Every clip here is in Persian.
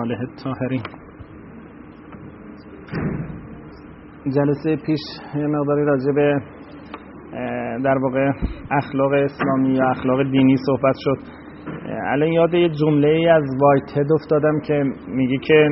آله الطاهرین. جلسه پیش یه مقداری راجع به در واقع اخلاق اسلامی یا اخلاق دینی صحبت شد. الان یاد یه جمله‌ای از وایتهد افتادم که میگه که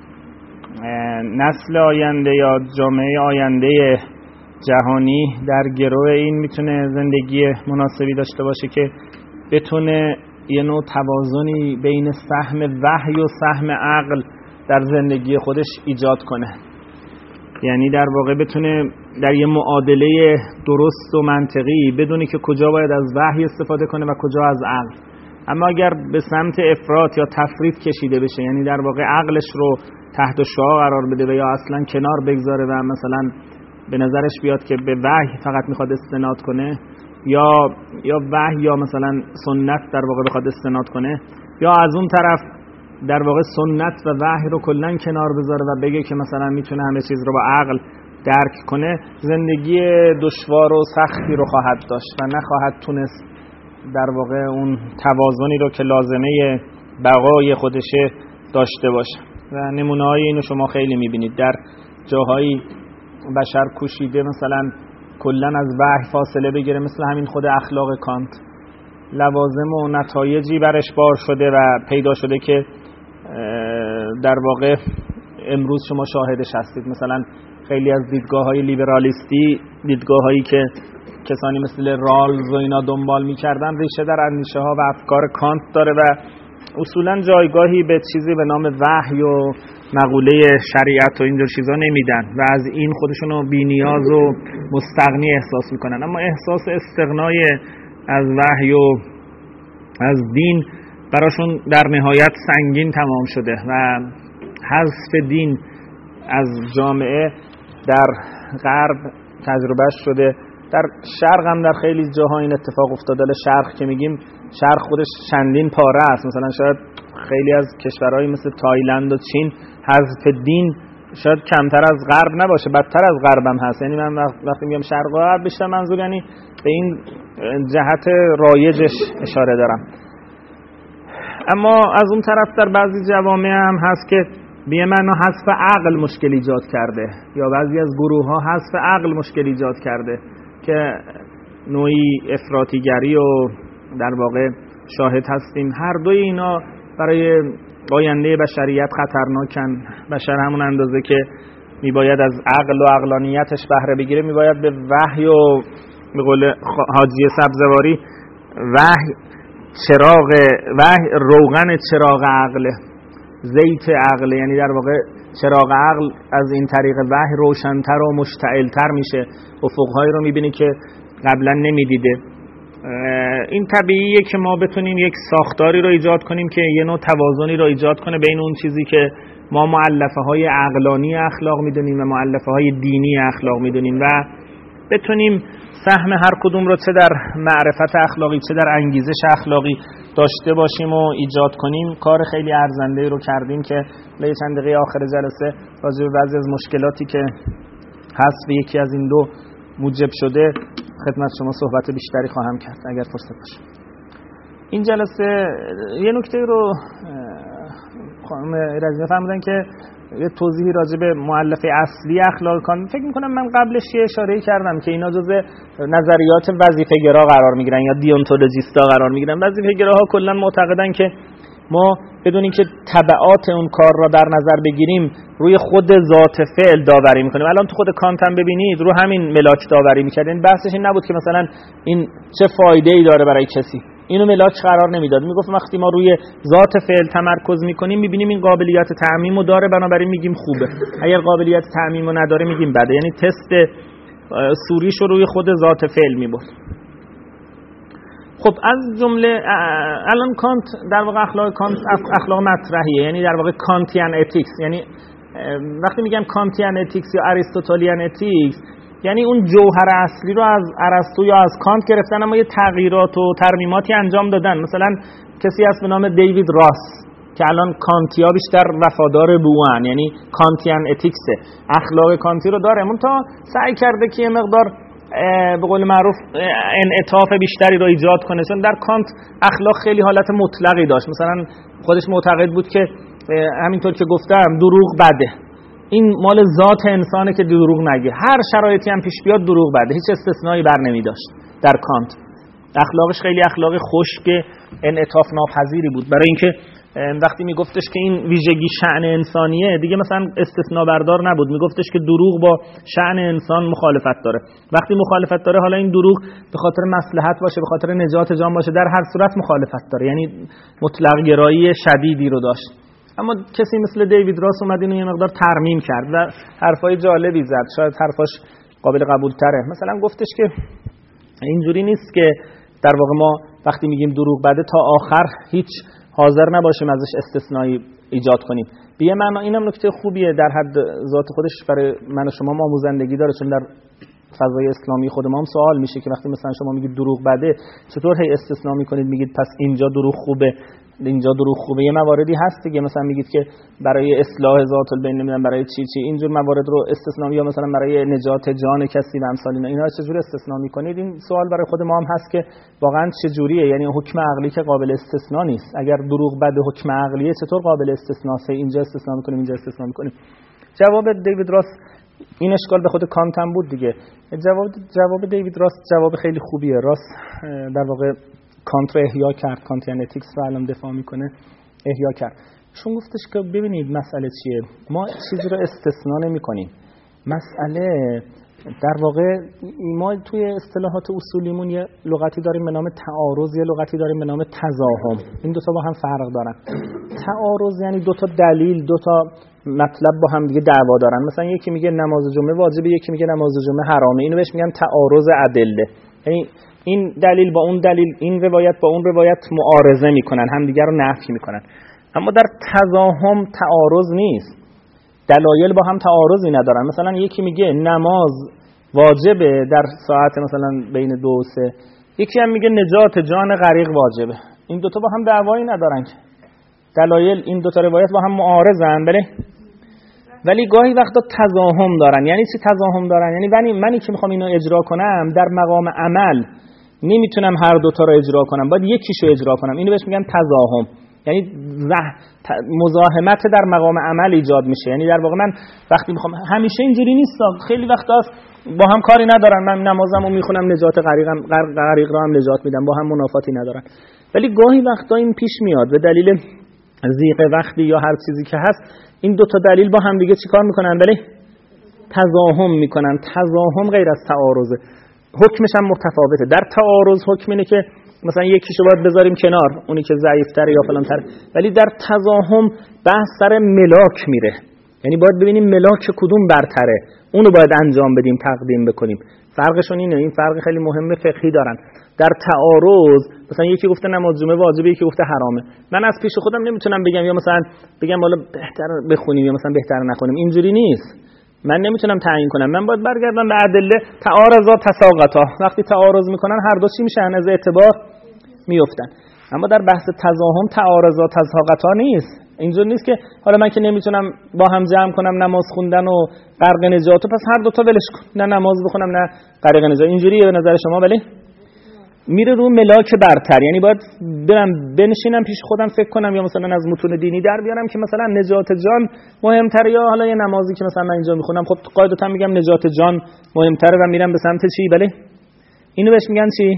نسل آینده یا جامعه آینده جهانی در گرو این میتونه زندگی مناسبی داشته باشه که بتونه یه نوع توازنی بین سهم وحی و سهم عقل در زندگی خودش ایجاد کنه. یعنی در واقع بتونه در یه معادله درست و منطقی بدونه که کجا باید از وحی استفاده کنه و کجا از عقل. اما اگر به سمت افراط یا تفرید کشیده بشه، یعنی در واقع عقلش رو تحت شعاع قرار بده و یا اصلا کنار بگذاره و مثلا به نظرش بیاد که به وحی فقط میخواد استناد کنه یا وحی یا مثلا سنت در واقع بخواد استناد کنه، یا از اون طرف در واقع سنت و وحی رو کلا کنار بذاره و بگه که مثلا میتونه همه چیز رو با عقل درک کنه، زندگی دشوار و سختی رو خواهد داشت و نخواهد تونست در واقع اون توازنی رو که لازمه بقای خودشه داشته باشه. و نمونه‌های اینو شما خیلی میبینید در جاهایی بشر کوشیده مثلا کلا از وحی فاصله بگیره، مثل همین خود اخلاق کانت، لوازم و نتایجی برش بار شده و پیدا شده که در واقع امروز شما شاهدش هستید. مثلا خیلی از دیدگاه‌های لیبرالیستی، دیدگاه‌هایی که کسانی مثل رالز و اینا دنبال می‌کردن، ریشه در اندیشه‌ها و افکار کانت داره و اصولاً جایگاهی به چیزی به نام وحی و مقوله شریعت و اینجور چیزا نمیدن و از این خودشونو بی‌نیاز و مستغنی احساس میکنن. اما احساس استغنای از وحی و از دین براشون در نهایت سنگین تمام شده و حذف دین از جامعه در غرب تجربهش شده. در شرق هم در خیلی جاها این اتفاق افتاده. شرق که میگیم، شرق خودش چندین پاره است. مثلا شاید خیلی از کشورهای مثل تایلند و چین حذف دین شاید کمتر از غرب نباشه، بدتر از غرب هم هست. یعنی من وقتی میگم شرق و غرب بیشتر منظور یعنی به این جهت رایجش اشاره دارم. اما از اون طرف در بعضی جوامع هم هست که به معنا حذف عقل مشکل ایجاد کرده، یا بعضی از گروه ها حذف عقل مشکل ایجاد کرده که نوعی افراطیگری و در واقع شاهد هستیم. هر دوی اینا برای آینده بشریت خطرناکن. بشر همون اندازه که میباید از عقل و عقلانیتش بهره بگیره، میباید به وحی و به قول حاجی سبزواری وحی روغن چراغ عقل، زیت عقل، یعنی در واقع چراغ عقل از این طریق وحی روشن‌تر و مشتعل‌تر میشه، افق‌هایی رو میبینی که قبلا نمیدیده. این طبیعیه که ما بتونیم یک ساختاری رو ایجاد کنیم که یه نوع توازنی رو ایجاد کنه بین اون چیزی که ما مؤلفه‌های عقلانی اخلاق میدونیم و مؤلفه‌های دینی اخلاق میدونیم و بتونیم سهم هر کدوم رو چه در معرفت اخلاقی چه در انگیزش اخلاقی داشته باشیم و ایجاد کنیم. کار خیلی ارزنده رو کردیم که یه چند دقیقه آخر جلسه راجع به بعضی از مشکلاتی که هست و یکی از این دو موجب شده خدمت شما صحبت بیشتری خواهم کرد اگر فرصت باشه. این جلسه یه نکته رو خانم رضوی فرمودن که یه توضیحی راجع به مؤلفه اصلی اخلاق کانت. فکر می‌کنم من قبلش یه اشاره‌ای کردم که اینا جزء نظریات وظیفه‌گرا قرار می‌گیرن یا دیونتولوژیستا قرار می‌گیرن. وظیفه‌گراها کلاً معتقدن که ما بدون اینکه تبعات اون کار را در نظر بگیریم روی خود ذات فعل داوری می‌کنیم. الان تو خود کانت هم ببینید رو همین ملاک داوری می‌کرد. این بحثش این نبود که مثلا این چه فایده‌ای داره برای کسی، اینو ملاک قرار نمیداد. میگفت وقتی ما روی ذات فعل تمرکز میکنیم میبینیم این قابلیت تعمیمو داره، بنابراین میگیم خوبه. اگر قابلیت تعمیمو نداره میگیم بده. یعنی تست سوریشو روی خود ذات فعل میبرد. خب از جمله الان کانت در واقع اخلاق کانت اخلاق مطرحیه، یعنی در واقع کانتیان اتیکس. یعنی وقتی میگم کانتیان اتیکس یا اریستوتلیان اتیکس یعنی اون جوهر اصلی رو از ارسطو یا از کانت گرفتن اما یه تغییرات و ترمیماتی انجام دادن. مثلا کسی هست به نام دیوید راس که الان کانتیا بیشتر وفادار به اون، یعنی کانتیان اتیکسه، اخلاق کانتی رو داره، منتها سعی کرده که یه مقدار به قول معروف انعطاف بیشتری رو ایجاد کنه، چون در کانت اخلاق خیلی حالت مطلقی داشت. مثلا خودش معتقد بود که همینطور که گفتم دروغ بده، این مال ذات انسانه که دروغ نگه. هر شرایطی هم پیش بیاد دروغ بده، هیچ استثنایی بر نمی داشت در کانت. اخلاقش خیلی اخلاق خشک انعطاف ناپذیری بود، برای اینکه وقتی میگفتش که این ویژگی شأن انسانیه دیگه مثلا استثناء بردار نبود، میگفتش که دروغ با شأن انسان مخالفت داره. وقتی مخالفت داره، حالا این دروغ به خاطر مصلحت باشه، به خاطر نجات جان باشه، در هر صورت مخالفت داره، یعنی مطلق گرایی شدیدی رو داشت. اما کسی مثل دیوید راس اومد اینو یه مقدار ترمیم کرد و حرفای جالبی زد، شاید حرفاش قابل قبول تره. مثلا گفتش که اینجوری نیست که در واقع ما وقتی میگیم دروغ بده تا آخر هیچ حاضر نباشیم ازش استثنایی ایجاد کنیم. به یه معنا اینم نکته خوبیه، در حد ذات خودش برای من و شما آموزندگی داره، چون در فضای اسلامی خود ما هم سوال میشه که وقتی مثلا شما میگید دروغ بده، چطور هی استثناء میکنید میگید پس اینجا دروغ خوبه اینجا دروغ خوبه؟ یه مواردی هست دیگه، مثلا میگید که برای اصلاح ذات البین نمیدونم برای چی اینجور موارد رو استثناء، یا مثلا برای نجات جان کسی و امثال اینا چجوری استثناء میکنید؟ این سوال برای خود ما هم هست که واقعا چجوریه، یعنی حکم عقلی که قابل استثناء نیست. اگر دروغ بده حکم عقلیه چطور قابل استثناء است؟ اینجا استثناء میکنیم اینجا استثناء میکنیم. جواب دیوید راس این اشکال به خود کانت هم بود دیگه. جواب دیوید راس جواب خیلی خوبیه. راس در واقع کانت رو احیا کرد، کانتیان اتیکس رو الان دفاع میکنه، احیا کرد. چون گفتش که ببینید مسئله چیه، ما چیزی رو استثناء نمی‌کنیم. مسئله در واقع ما توی اصطلاحات اصولیمون یه لغتی داریم به نام تعارض، یه لغتی داریم به نام تضاهم. این دو تا با هم فرق دارن. تعارض یعنی دو تا دلیل، دو تا مطلب با هم دیگه دعوا دارن. مثلا یکی میگه نماز جمعه واجبه، یکی میگه نماز جمعه حرامه. اینو بهش میگن تعارض ادله. یعنی این دلیل با اون دلیل، این روایت با اون روایت معارضه میکنن، همدیگر رو نفی میکنن. اما در تضاهم تعارض نیست، دلایل با هم تعارضی ندارن. مثلا یکی میگه نماز واجبه در ساعت مثلا بین 2 و 3، یکی هم میگه نجات جان غریق واجبه. این دوتا با هم دعوایی ندارن که دلایل این دوتا روایت با هم معارضن، بله؟ ولی گاهی وقتا تضاهم دارن. یعنی چی تضاهم دارن؟ یعنی منی که میخوام اینو اجرا کنم در مقام عمل نمیتونم هر دوتا رو اجرا کنم، باید یکیشو اجرا کنم. اینو بهش میگن تضاهم. یعنی مزاحمت در مقام عمل ایجاد میشه. یعنی در واقع من وقتی میخوام، همیشه اینجوری نیست، خیلی وقتا با هم کاری ندارن، من نمازمو میخونم نجات غریق رو هم نجات میدم، با هم منافاتی ندارن. ولی گاهی وقتا این پیش میاد به دلیل ضیق وقتی یا هر چیزی که هست، این دو تا دلیل با هم دیگه چیکار میکنن؟ بله، تضاهم میکنن. تضاهم غیر از تعارضه، حکمش هم متفاوته. در تعارض حکم اینه که مثلا یکیشو باید بذاریم کنار، اونی که ضعیف‌تره یا فلان تره. ولی در تضاهم بحث سر ملاک میره، یعنی باید ببینیم ملاک کدوم برتره، اونو باید انجام بدیم، تقدیم بکنیم. فرقشون اینه، این فرق خیلی مهمه فقهی دارن. در تعارض مثلا یکی گفته نماز جمعه واجبه، یکی گفته حرامه. من از پیش خودم نمیتونم بگم یا مثلا بگم والا بهتر بخونیم یا مثلا بهتر نخونیم، اینجوری نیست. من نمیتونم تعیین کنم، من باید برگردم به ادله. تعارضا تساقطا، وقتی تعارض میکنن هر دو چی میشن؟ از اعتبار میافتن. اما در بحث تضاهم تعارضا تساقطا نیست. اینجوری نیست که حالا من که نمیتونم با هم جمع کنم نماز خوندن و غرق نجات، پس هر دو تا ولش کن، نه نماز بخونم نه غرق نجات. اینجوریه به نظر شما؟ بله، میره رو ملاک برتر. یعنی باید برم بنشینم پیش خودم فکر کنم، یا مثلا از متون دینی در بیارم که مثلا نجات جان مهمتره یا حالا یه نمازی که مثلا من اینجا میخونم، خب قاعدتا میگم نجات جان مهمتره و میرم به سمت چی؟ بله، اینو بهش میگن چی؟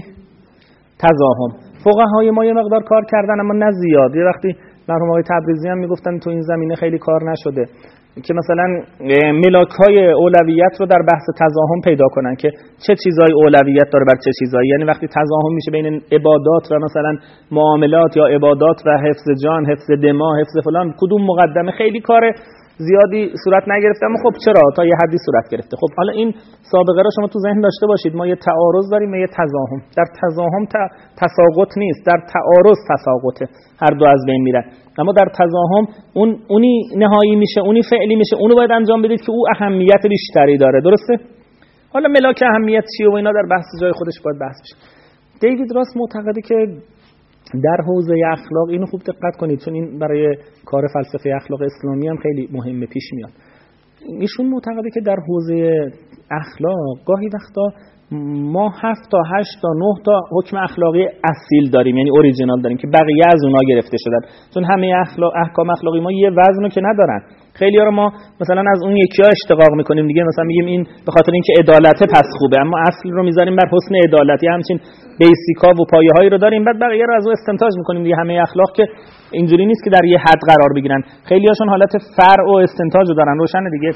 تضاهم. فقهای ما یه مقدار کار کردن اما نه زیاد. یه وقتی مرحوم آقای تبریزی هم میگفتن تو این زمینه خیلی کار نشده که مثلا ملاک‌های اولویت رو در بحث تضاهم پیدا کنن که چه چیزای اولویت داره بر چه چیزایی. یعنی وقتی تضاهم میشه بین عبادات و مثلا معاملات، یا عبادات و حفظ جان، حفظ دما، حفظ فلان، کدوم مقدمه، خیلی کار زیادی صورت نگرفته. اما خب چرا؟ تا یه حدی صورت گرفته. خب حالا این سابقه رو شما تو ذهن داشته باشید. ما یه تعارض داریم و یه تضاهم. در تضاهم تساقط نیست، در تعارض تساقطه، هر دو از بین میرن. اما در تضاهم اونی نهایی میشه، اونی فعلی میشه، اونو باید انجام بدید که او اهمیت بیشتری داره. درسته؟ حالا ملاک اهمیت چیه و اینا در بحث جای خودش باید بحث بشه. دیوید راس معتقده که در حوزه اخلاق، اینو خوب دقت کنید چون این برای کار فلسفه اخلاق اسلامی هم خیلی مهمه، پیش میاد. ایشون معتقده که در حوزه اخلاق گاهی وقتا ما 7 تا 8 تا 9 تا حکم اخلاقی اصیل داریم، یعنی اوریجینال داریم که بقیه از اونها گرفته شدن، چون همه احکام اخلاقی ما یه وزنو که ندارن. خیلی‌ها رو ما مثلا از اون یکی‌ها اشتقاق می‌کنیم دیگه، مثلا میگیم این به خاطر اینکه عدالته پس خوبه، اما اصل رو می‌ذاریم بر حسن عدالت، یا همچین بیسیکا و پایه‌هایی رو داریم، بعد بقیه رو از اون استنتاج می‌کنیم دیگه. همه اخلاق که اینجوری نیست که در یه حد قرار بگیرن، خیلی‌هاشون حالت فرع و استنتاج رو دارن. روشن دیگه.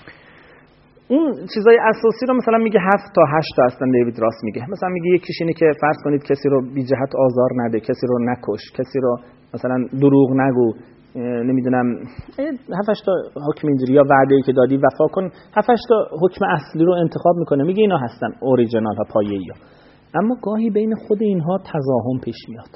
اون چیزای اساسی رو مثلا میگه 7 تا 8 تا هستن. دیوید راس میگه مثلا میگه یکیش اینه که فرض کنید کسی رو بی جهت آزار نده، کسی رو نکش، کسی رو مثلا دروغ نگو، نمیدونم 7 8 تا حکم اینجوری، یا وعده‌ای که دادی وفا کن. 7 8 تا حکم اصلی رو انتخاب میکنه، میگه اینا هستن اوریجینال ها، پایه‌ای ها. اما گاهی بین خود اینها تضاهم پیش میاد.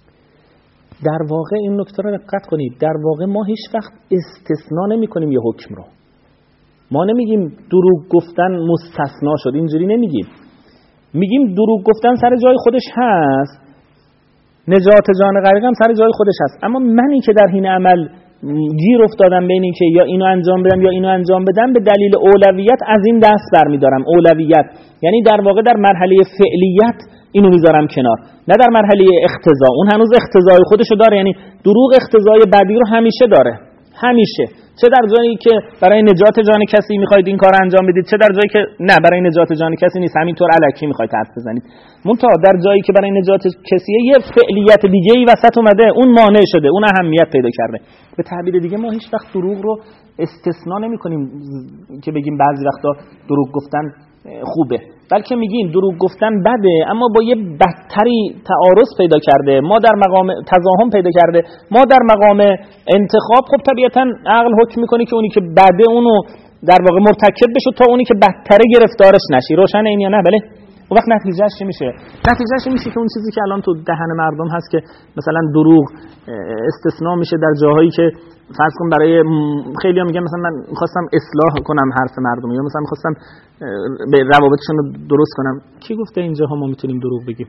در واقع این نکته رو دقت کنید، در واقع ما هیچ وقت استثناء نمی‌کنیم یه حکم رو. ما نمیگیم دروغ گفتن مستثنا شد، اینجوری نمیگیم. میگیم دروغ گفتن سر جای خودش هست، نجات جان غریق هم سر جای خودش هست، اما منی که در حین عمل گیر افتادم بین این که یا اینو انجام بدم یا اینو انجام بدم، به دلیل اولویت از این دست برمیدارم. اولویت یعنی در واقع در مرحله فعلیت اینو میذارم کنار، نه در مرحله اقتضا. اون هنوز اقتضای خودشو داره، یعنی دروغ اقتضای بدی رو همیشه داره، همیشه. چه در جایی که برای نجات جان کسی میخواید این کار انجام بدید، چه در جایی که نه برای نجات جان کسی نیست، همینطور الکی میخواید حرف بزنید. منتها در جایی که برای نجات کسیه یه فعلیت دیگه‌ای وسط اومده، اون مانع شده، اون اهمیت پیدا کرده. به تعبیر دیگه ما هیچ وقت دروغ رو استثناء نمی‌کنیم که بگیم بعضی وقتا دروغ گفتن خوبه، بلکه میگیم دروغ گفتن بده اما با یه بدتری تعارض پیدا کرده، ما در مقام تضاهم پیدا کرده، ما در مقام انتخاب. خب طبیعتا عقل حکم میکنه که اونی که بده اونو در واقع مرتکب بشه تا اونی که بدتره گرفتارش نشی. روشن این یا نه؟ بله. اون وقت نتیجهش چی میشه؟ نتیجهش این میشه که اون چیزی که الان تو دهن مردم هست که مثلا دروغ استثناء میشه در جاهایی که فرض کن برای خیلی‌ها میگن مثلا من می‌خواستم اصلاح کنم حرف مردم، یا مثلا می‌خواستم به روابطشون رو درست کنم. کی گفته اینجاها ما میتونیم دروغ بگیم؟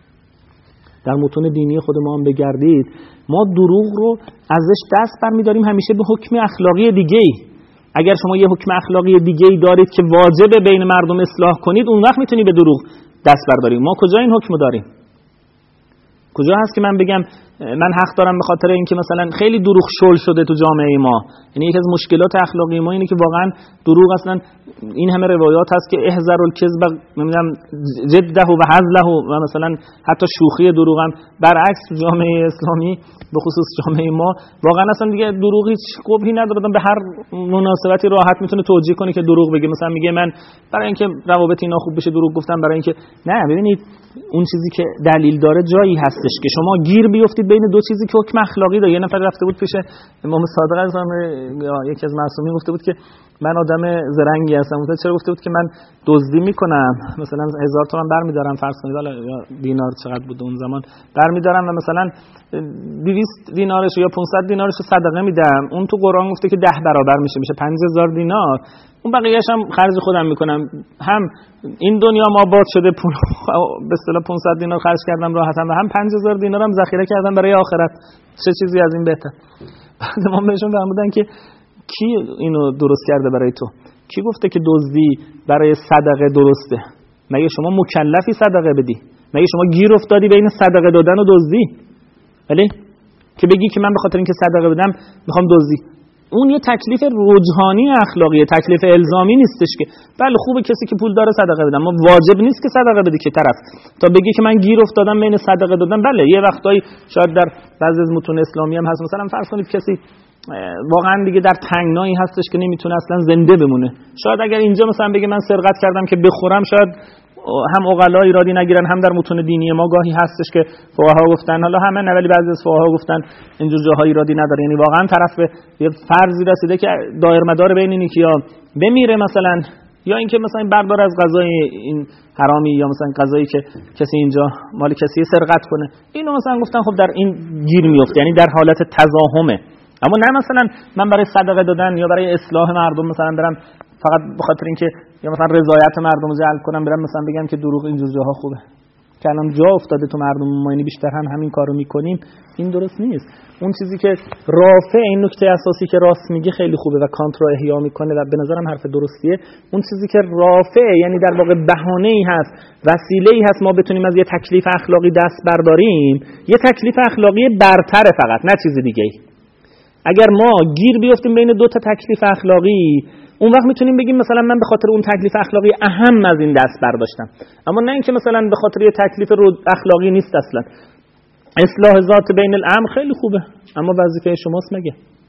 در متون دینی خود ما هم بگردید، ما دروغ رو ازش دست برمی‌داریم همیشه به حکم اخلاقی دیگه‌ای. اگر شما یه حکم اخلاقی دیگه‌ای دارید که واجبه بین مردم اصلاح کنید، اون وقت میتونی به دروغ دست بردارید. ما کجا این حکم داریم؟ کجا هست که من بگم من حق دارم به خاطر اینکه مثلا خیلی دروغ شل شده تو جامعه ما؟ یعنی یکی از مشکلات اخلاقی ما اینه که واقعا دروغ اصلا این همه روایات هست که احذر الکذب، نمیدونم جده و هزله و مثلا حتی شوخی دروغ هم. برعکس تو جامعه اسلامی به خصوص جامعه ما واقعا اصلا دیگه دروغ هیچ قبحی نداره، به هر مناسبتی راحت میتونه توجیه کنه که دروغ بگه. مثلا میگه من برای اینکه روابط اینا خوب بشه دروغ گفتم، برای اینکه نه. ببینید اون چیزی که دلیل داره جایی هستش که شما گیر بیافتید بین دو چیزی که حکم اخلاقی داره. یه نفر رفته بود پیش امام صادق اعظم، یکی از معصومین گفته بود که من آدم زرنگی هستم. گفت چرا؟ گفته بود که من دزدی میکنم، مثلا 1000 تومان برمیدارم، فرض کنید حالا یا دینار چقدر بود اون زمان، برمیدارم و مثلا 200 دینارش یا 500 دینارش رو صدقه میدم. اون تو قرآن گفته که 10 برابر میشه 5000 دینار. اون بقیه‌اش هم خرج خودم میکنم. هم این دنیا ما آباد شده، پول به اصطلاح 500 دینار خرج کردم راحتم، و هم 5000 دینارم ذخیره کردم برای آخرت. چه چیزی از این بهتر؟ بعد ما بهشون فرمودن که کی اینو درست کرده برای تو؟ کی گفته که دزدی برای صدقه درسته؟ مگه شما مکلفی صدقه بدی؟ مگه شما گیر افتادی بین صدقه دادن و دزدی؟ ولی که بگی که من به خاطر اینکه صدقه بدم میخوام دزدی. اون یه تکلیف رجحانی اخلاقیه، تکلیف الزامی نیستش که بله خوبه کسی که پول داره صدقه بده، اما واجب نیست که صدقه بده که طرف تا بگی که من گیر افتادم بین صدقه دادن. بله یه وقتایی شاید در بعضی از متون اسلامی هم هست، مثلا فرض کنید کسی واقعا دیگه در تنگنایی هستش که نمیتونه اصلا زنده بمونه، شاید اگر اینجا مثلا بگه من سرقت کردم که بخورم، شاید هم عقلا ایرادی نگیرن، هم در متون دینی ما گاهی هستش که فقها گفتن، حالا همه نه ولی بعضی از فقها گفتن اینجور جاها ایرادی نداره. یعنی واقعا طرف به یه فرضی رسیده که دایر مدار بین اینی که یا بمیره مثلا، یا اینکه مثلا بردار از غذای این حرامی، یا مثلا غذایی که کسی اینجا مال کسی سرقت کنه. اینو مثلا گفتن خب در این گیر میفته، یعنی در حالت تضاهمه. اما نه مثلا من برای صدقه دادن یا برای اصلاح مردم مثلا برم فقط به خاطر اینکه یا مثلا رضایت مردم رو جلب کنم برم مثلا بگم که دروغ اینجور جاها خوبه. که الان جا افتاده تو مردم ما، یعنی بیشتر همین کارو میکنیم، این درست نیست. اون چیزی که رافع، این نکته اساسی که راست میگه خیلی خوبه و کانت رو احیا میکنه و به نظرم حرف درستیه. اون چیزی که رافع، یعنی در واقع بهانه‌ای هست، وسیله‌ای هست ما بتونیم از یه تکلیف اخلاقی دست برداریم، یه تکلیف اخلاقی برتر فقط، نه چیز دیگه‌ای. اگر ما گیر بیافتیم بین دو تا تکلیف اخلاقی، اون وقت میتونیم بگیم مثلا من به خاطر اون تکلیف اخلاقی اهم از این دست برداشتم، اما نه اینکه مثلا به خاطر یه تکلیف اخلاقی نیست. اصلا اصلاح ذات بین الامر خیلی خوبه، اما وظیفه شماست مگه؟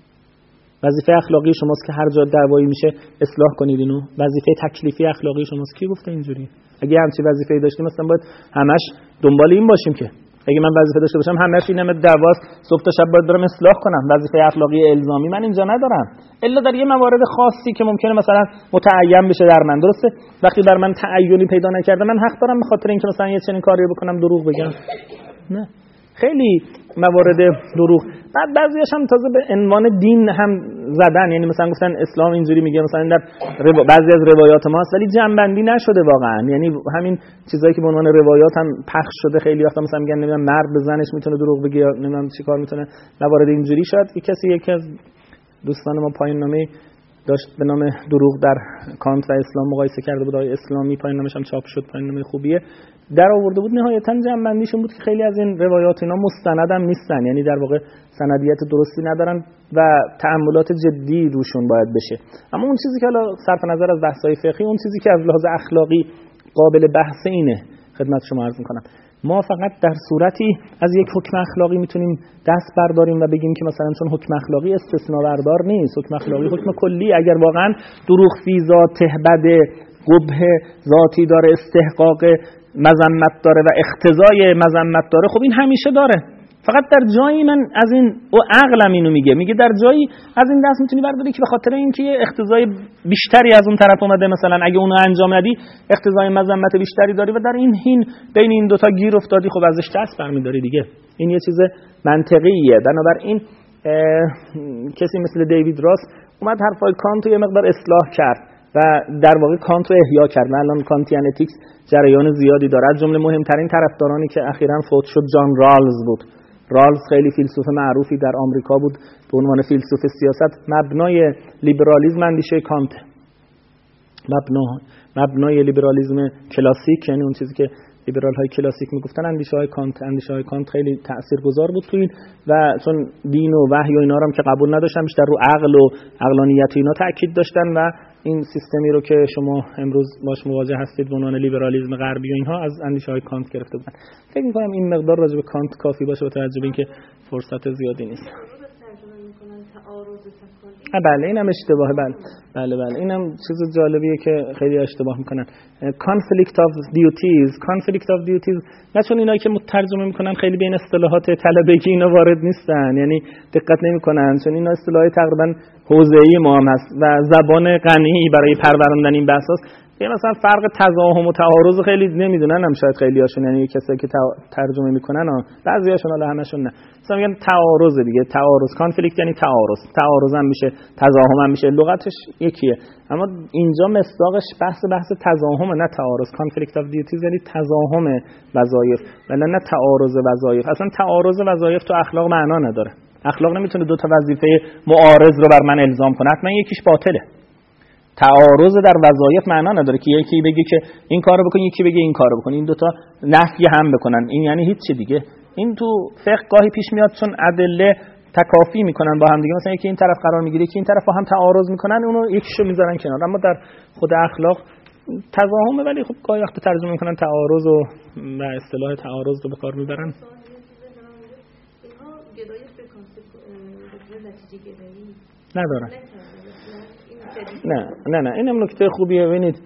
وظیفه اخلاقی شماست که هر جا دعوایی میشه اصلاح کنید اینو؟ وظیفه تکلیفی اخلاقی شماست. کی گفته اینجوری؟ اگه همچین وظیفه‌ای داشتیم مثلا باید همش دنبال این باشیم که اگه من وظیفه داشته باشم همش اینم دعواست، صبح تا شب باید برم اصلاح کنم. وظیفه اخلاقی الزامی من اینجا ندارم، الا در یه موارد خاصی که ممکنه مثلا متعین بشه در من. درسته وقتی بر من تعینی پیدا نکرده من حق دارم به خاطر اینکه مثلا یه چنین کاری بکنم دروغ بگم؟ نه، خیلی موارد دروغ. بعد بعضیاش هم تازه به عنوان دین هم زدن، یعنی مثلا گفتن اسلام اینجوری میگه، مثلا در بعضی از روایات ما هست ولی جمع‌بندی نشده واقعا. یعنی همین چیزایی که به عنوان روایات هم پخش شده خیلی وقتا مثلا میگن نمیدونم مرد به زنش میتونه دروغ بگه یا نمیدونم چیکار میتونه، موارد اینجوری. شاید یکی از دوستان ما پایین نامه داشت به نام دروغ در کانت و اسلام مقایسه کرده بود، آیه اسلامی، پایین نامش هم چاپ شد، پایین نامه خوبیه، در آورده بود. نهایتاً جمع‌بندیشون بود که خیلی از این روایات اینا مستند هم نیستن، یعنی در واقع سندیت درستی ندارن و تأملات جدی روشون باید بشه. اما اون چیزی که حالا صرف نظر از بحث‌های فقهی، اون چیزی که از لحاظ اخلاقی قابل بحث اینه، خدمت شما عرض می‌کنم ما فقط در صورتی از یک حکم اخلاقی میتونیم دست برداریم و بگیم که مثلا چون حکم اخلاقی استثناء بردار نیست، حکم اخلاقی حکم کلی، اگر واقعا دروغ فی ذاته بده، قبح ذاتی داره، استحقاق مذمت داره و اقتضای مذمت داره، خب این همیشه داره. فقط در جایی من از این و عقلم اینو میگه در جایی از این دست میتونی برداری که به خاطر اینکه اقتضای بیشتری از اون طرف اومده، مثلا اگه اونو انجام ندی اقتضای مذمت بیشتری داری و در این حین بین این دوتا گیر افتادی، خب ازش دست برمیداری دیگه. این یه چیز منطقیه. بنابراین کسی مثل دیوید راس اومد حرفای کانت رو یه مقدار اصلاح کرد و در واقع کانت رو احیا کرد. الان کانتیان اتیکس جریان زیادی داره. از جمله مهمترین طرفدارانی که اخیراً فوت شد جان رالز بود. رالز خیلی فیلسوف معروفی در آمریکا بود به عنوان فیلسوف سیاست. مبنای لیبرالیسم اندیشه کانت، مبنای لیبرالیسم کلاسیک، یعنی اون چیزی که لیبرال های کلاسیک میگفتن، اندیشه های کانت خیلی تاثیرگذار بود تو این. و چون دین و وحی و اینا رو هم که قبول نداشتن، بیشتر رو عقل و عقلانیت اینا تاکید داشتن و این سیستمی رو که شما امروز باش مواجه هستید به عنوان لیبرالیسم غربی و اینها از اندیشه های کانت گرفته بودن. فکر می‌کنم این مقدار راجع به کانت کافی باشه با توجه به اینکه فرصت زیادی نیست. بله اینم اشتباهه. بله اینم چیز جالبیه که خیلی اشتباه میکنن. conflict of duties نه، چون اینایی که مترجمه میکنن خیلی به این اصطلاحات طلبگی اینا وارد نیستن، یعنی دقت نمیکنن، چون اینا اصطلاحات تقریبا حوزه‌ای ما هم هست و زبان غنی برای پروراندن این بحثاست. یه مثلا فرق تزاحم و تعارض خیلی نمیدونن هم شاید خیلی هاشون، یعنی کسایی که ترجمه میکنن بعضی هاشون، حالا همشون نه، مثلا میگن تعارض دیگه. تعارض کانفلیکت یعنی تعارض هم میشه، تزاحم هم میشه، لغتش یکیه. اما اینجا مصداقش بحث تزاحم نه تعارض. کانفلیکت اف دیوتیز یعنی تزاحم وظایف ولی نه تعارض وظایف. اصلا تعارض وظایف تو اخلاق معنا نداره. اخلاق نمیتونه دو تا وظیفه معارض رو بر من الزام کنه، حتما یکیش باطله. تعارض در وظایف معنا نداره که یکی بگه که این کارو بکن، یکی بگه این کارو بکن، این دوتا نفی هم بکنن، این یعنی هیچ چی دیگه. این تو فقه گاهی پیش میاد چون ادله تکافی میکنن با هم دیگه، مثلا یکی این طرف قرار میگیره یکی این طرف با هم تعارض میکنن، اونو یکیشو میذارن کنار. اما در خود اخلاق تضاهمه، ولی خب گاهی وقت ترجمه میکنن تعارض و اصطلاح تعارض رو به کار میبرن. ندارن. نه اینم نکته خوبیه. ببینید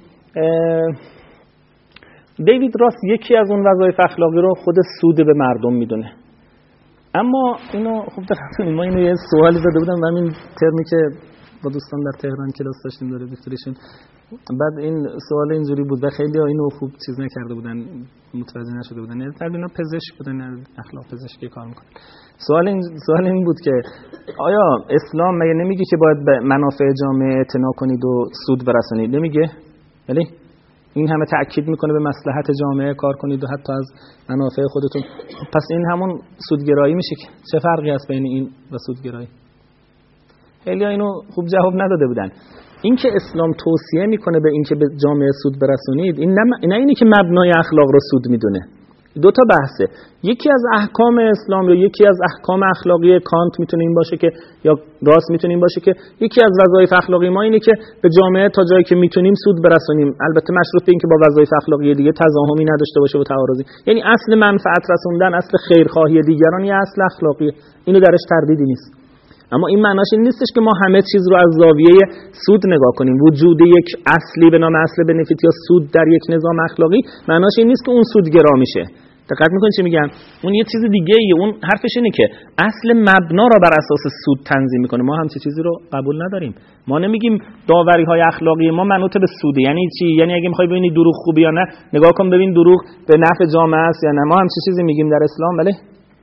دیوید راس یکی از اون وظایف اخلاقی رو خود سود به مردم میدونه. اما اینو خوب دقت ما اینو یه سوالی زده بودم و همین ترمی که با دوستان در تهران کلاس داشتیم داره دکترشون، بعد این سوال اینجوری بود و خیلی اینو خوب چیز نکرده بودن، متوجه نشده بودن. یعنی تقریبا پزشک بودن، اخلاق پزشکی کار میکنن. سوال این بود که آیا اسلام مگه نمیگه که باید به منافع جامعه اعتنا کنید و سود برسونید؟ نمیگه؟ ولی این همه تأکید میکنه به مصلحت جامعه کار کنید و حتی از منافع خودتون. پس این همون سودگرایی میشه. چه فرقی هست بین این و سودگرایی؟ خیلی ها اینو خوب جواب نداده بودن. این که اسلام توصیه میکنه به این که به جامعه سود برسونید، این نه اینی که مبنای اخلاق رو سود میدونه. دو تا بحثه. یکی از احکام اسلام یا یکی از احکام اخلاقی کانت میتونه این باشه که، یا راست میتونه این باشه که یکی از وظایف اخلاقی ما اینه که به جامعه تا جایی که میتونیم سود برسونیم، البته مشروط به این که با وظایف اخلاقی دیگه تضاهمی نداشته باشه و تعارضی. یعنی اصل منفعت رسوندن، اصل خیرخواهی دیگران یه اصل اخلاقی، اینو درش تردیدی نیست. اما این معناش این نیستش که ما همه چیز رو از زاویه سود نگاه کنیم. وجود یک اصلی به نام اصل بنفیت یا سود در یک نظام اخلاقی معناش این نیست که اون سودگرا میشه. دقت میکنید چی میگم؟ اون یه چیز دیگه ایه. اون حرفش اینه که اصل مبنا را بر اساس سود تنظیم میکنه. ما همچین چیزی رو قبول نداریم. ما نمیگیم داوری های اخلاقی ما منوط به سوده. یعنی چی؟ یعنی اگه میخوای ببینی دروغ خوبه یا نه، نگاه کن ببین دروغ به نفع جامعه است یا نه. ما همچین چیزی میگیم در اسلام. بله،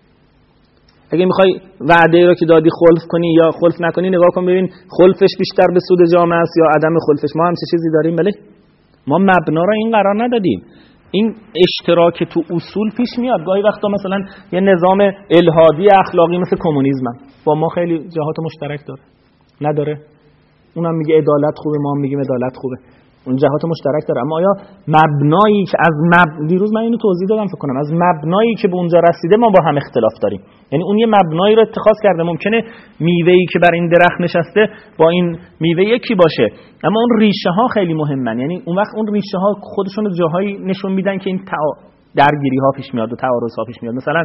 اگه میخوای وعده رو که دادی خلف کنی یا خلف نکنی، نگاه کن ببین خلفش بیشتر به سود جامعه است یا عدم خلفش. ما همچین چیزی داریم؟ بله. ما مبنا را این قرار ندادیم. این اشتراک تو اصول پیش میاد. گاهی وقتا مثلا یه نظام الحادی اخلاقی مثل کمونیسم با ما خیلی جهات مشترک داره. نداره؟ اونم میگه عدالت خوبه، ما هم میگیم عدالت خوبه. اون جهات مشترک داره. اما آیا مبنایی که از دیروز من اینو توضیح دادم فکر کنم، از مبنایی که به اونجا رسیده ما با هم اختلاف داریم. یعنی اون یه مبنایی رو اتخاذ کرده، ممکنه میوه‌ای که بر این درخت نشسته با این میوه یکی باشه، اما اون ریشه ها خیلی مهمن. یعنی اون وقت اون ریشه ها خودشون رو جاهایی نشون میدن که این درگیری ها پیش میاد و تعارض ها پیش میاد. مثلا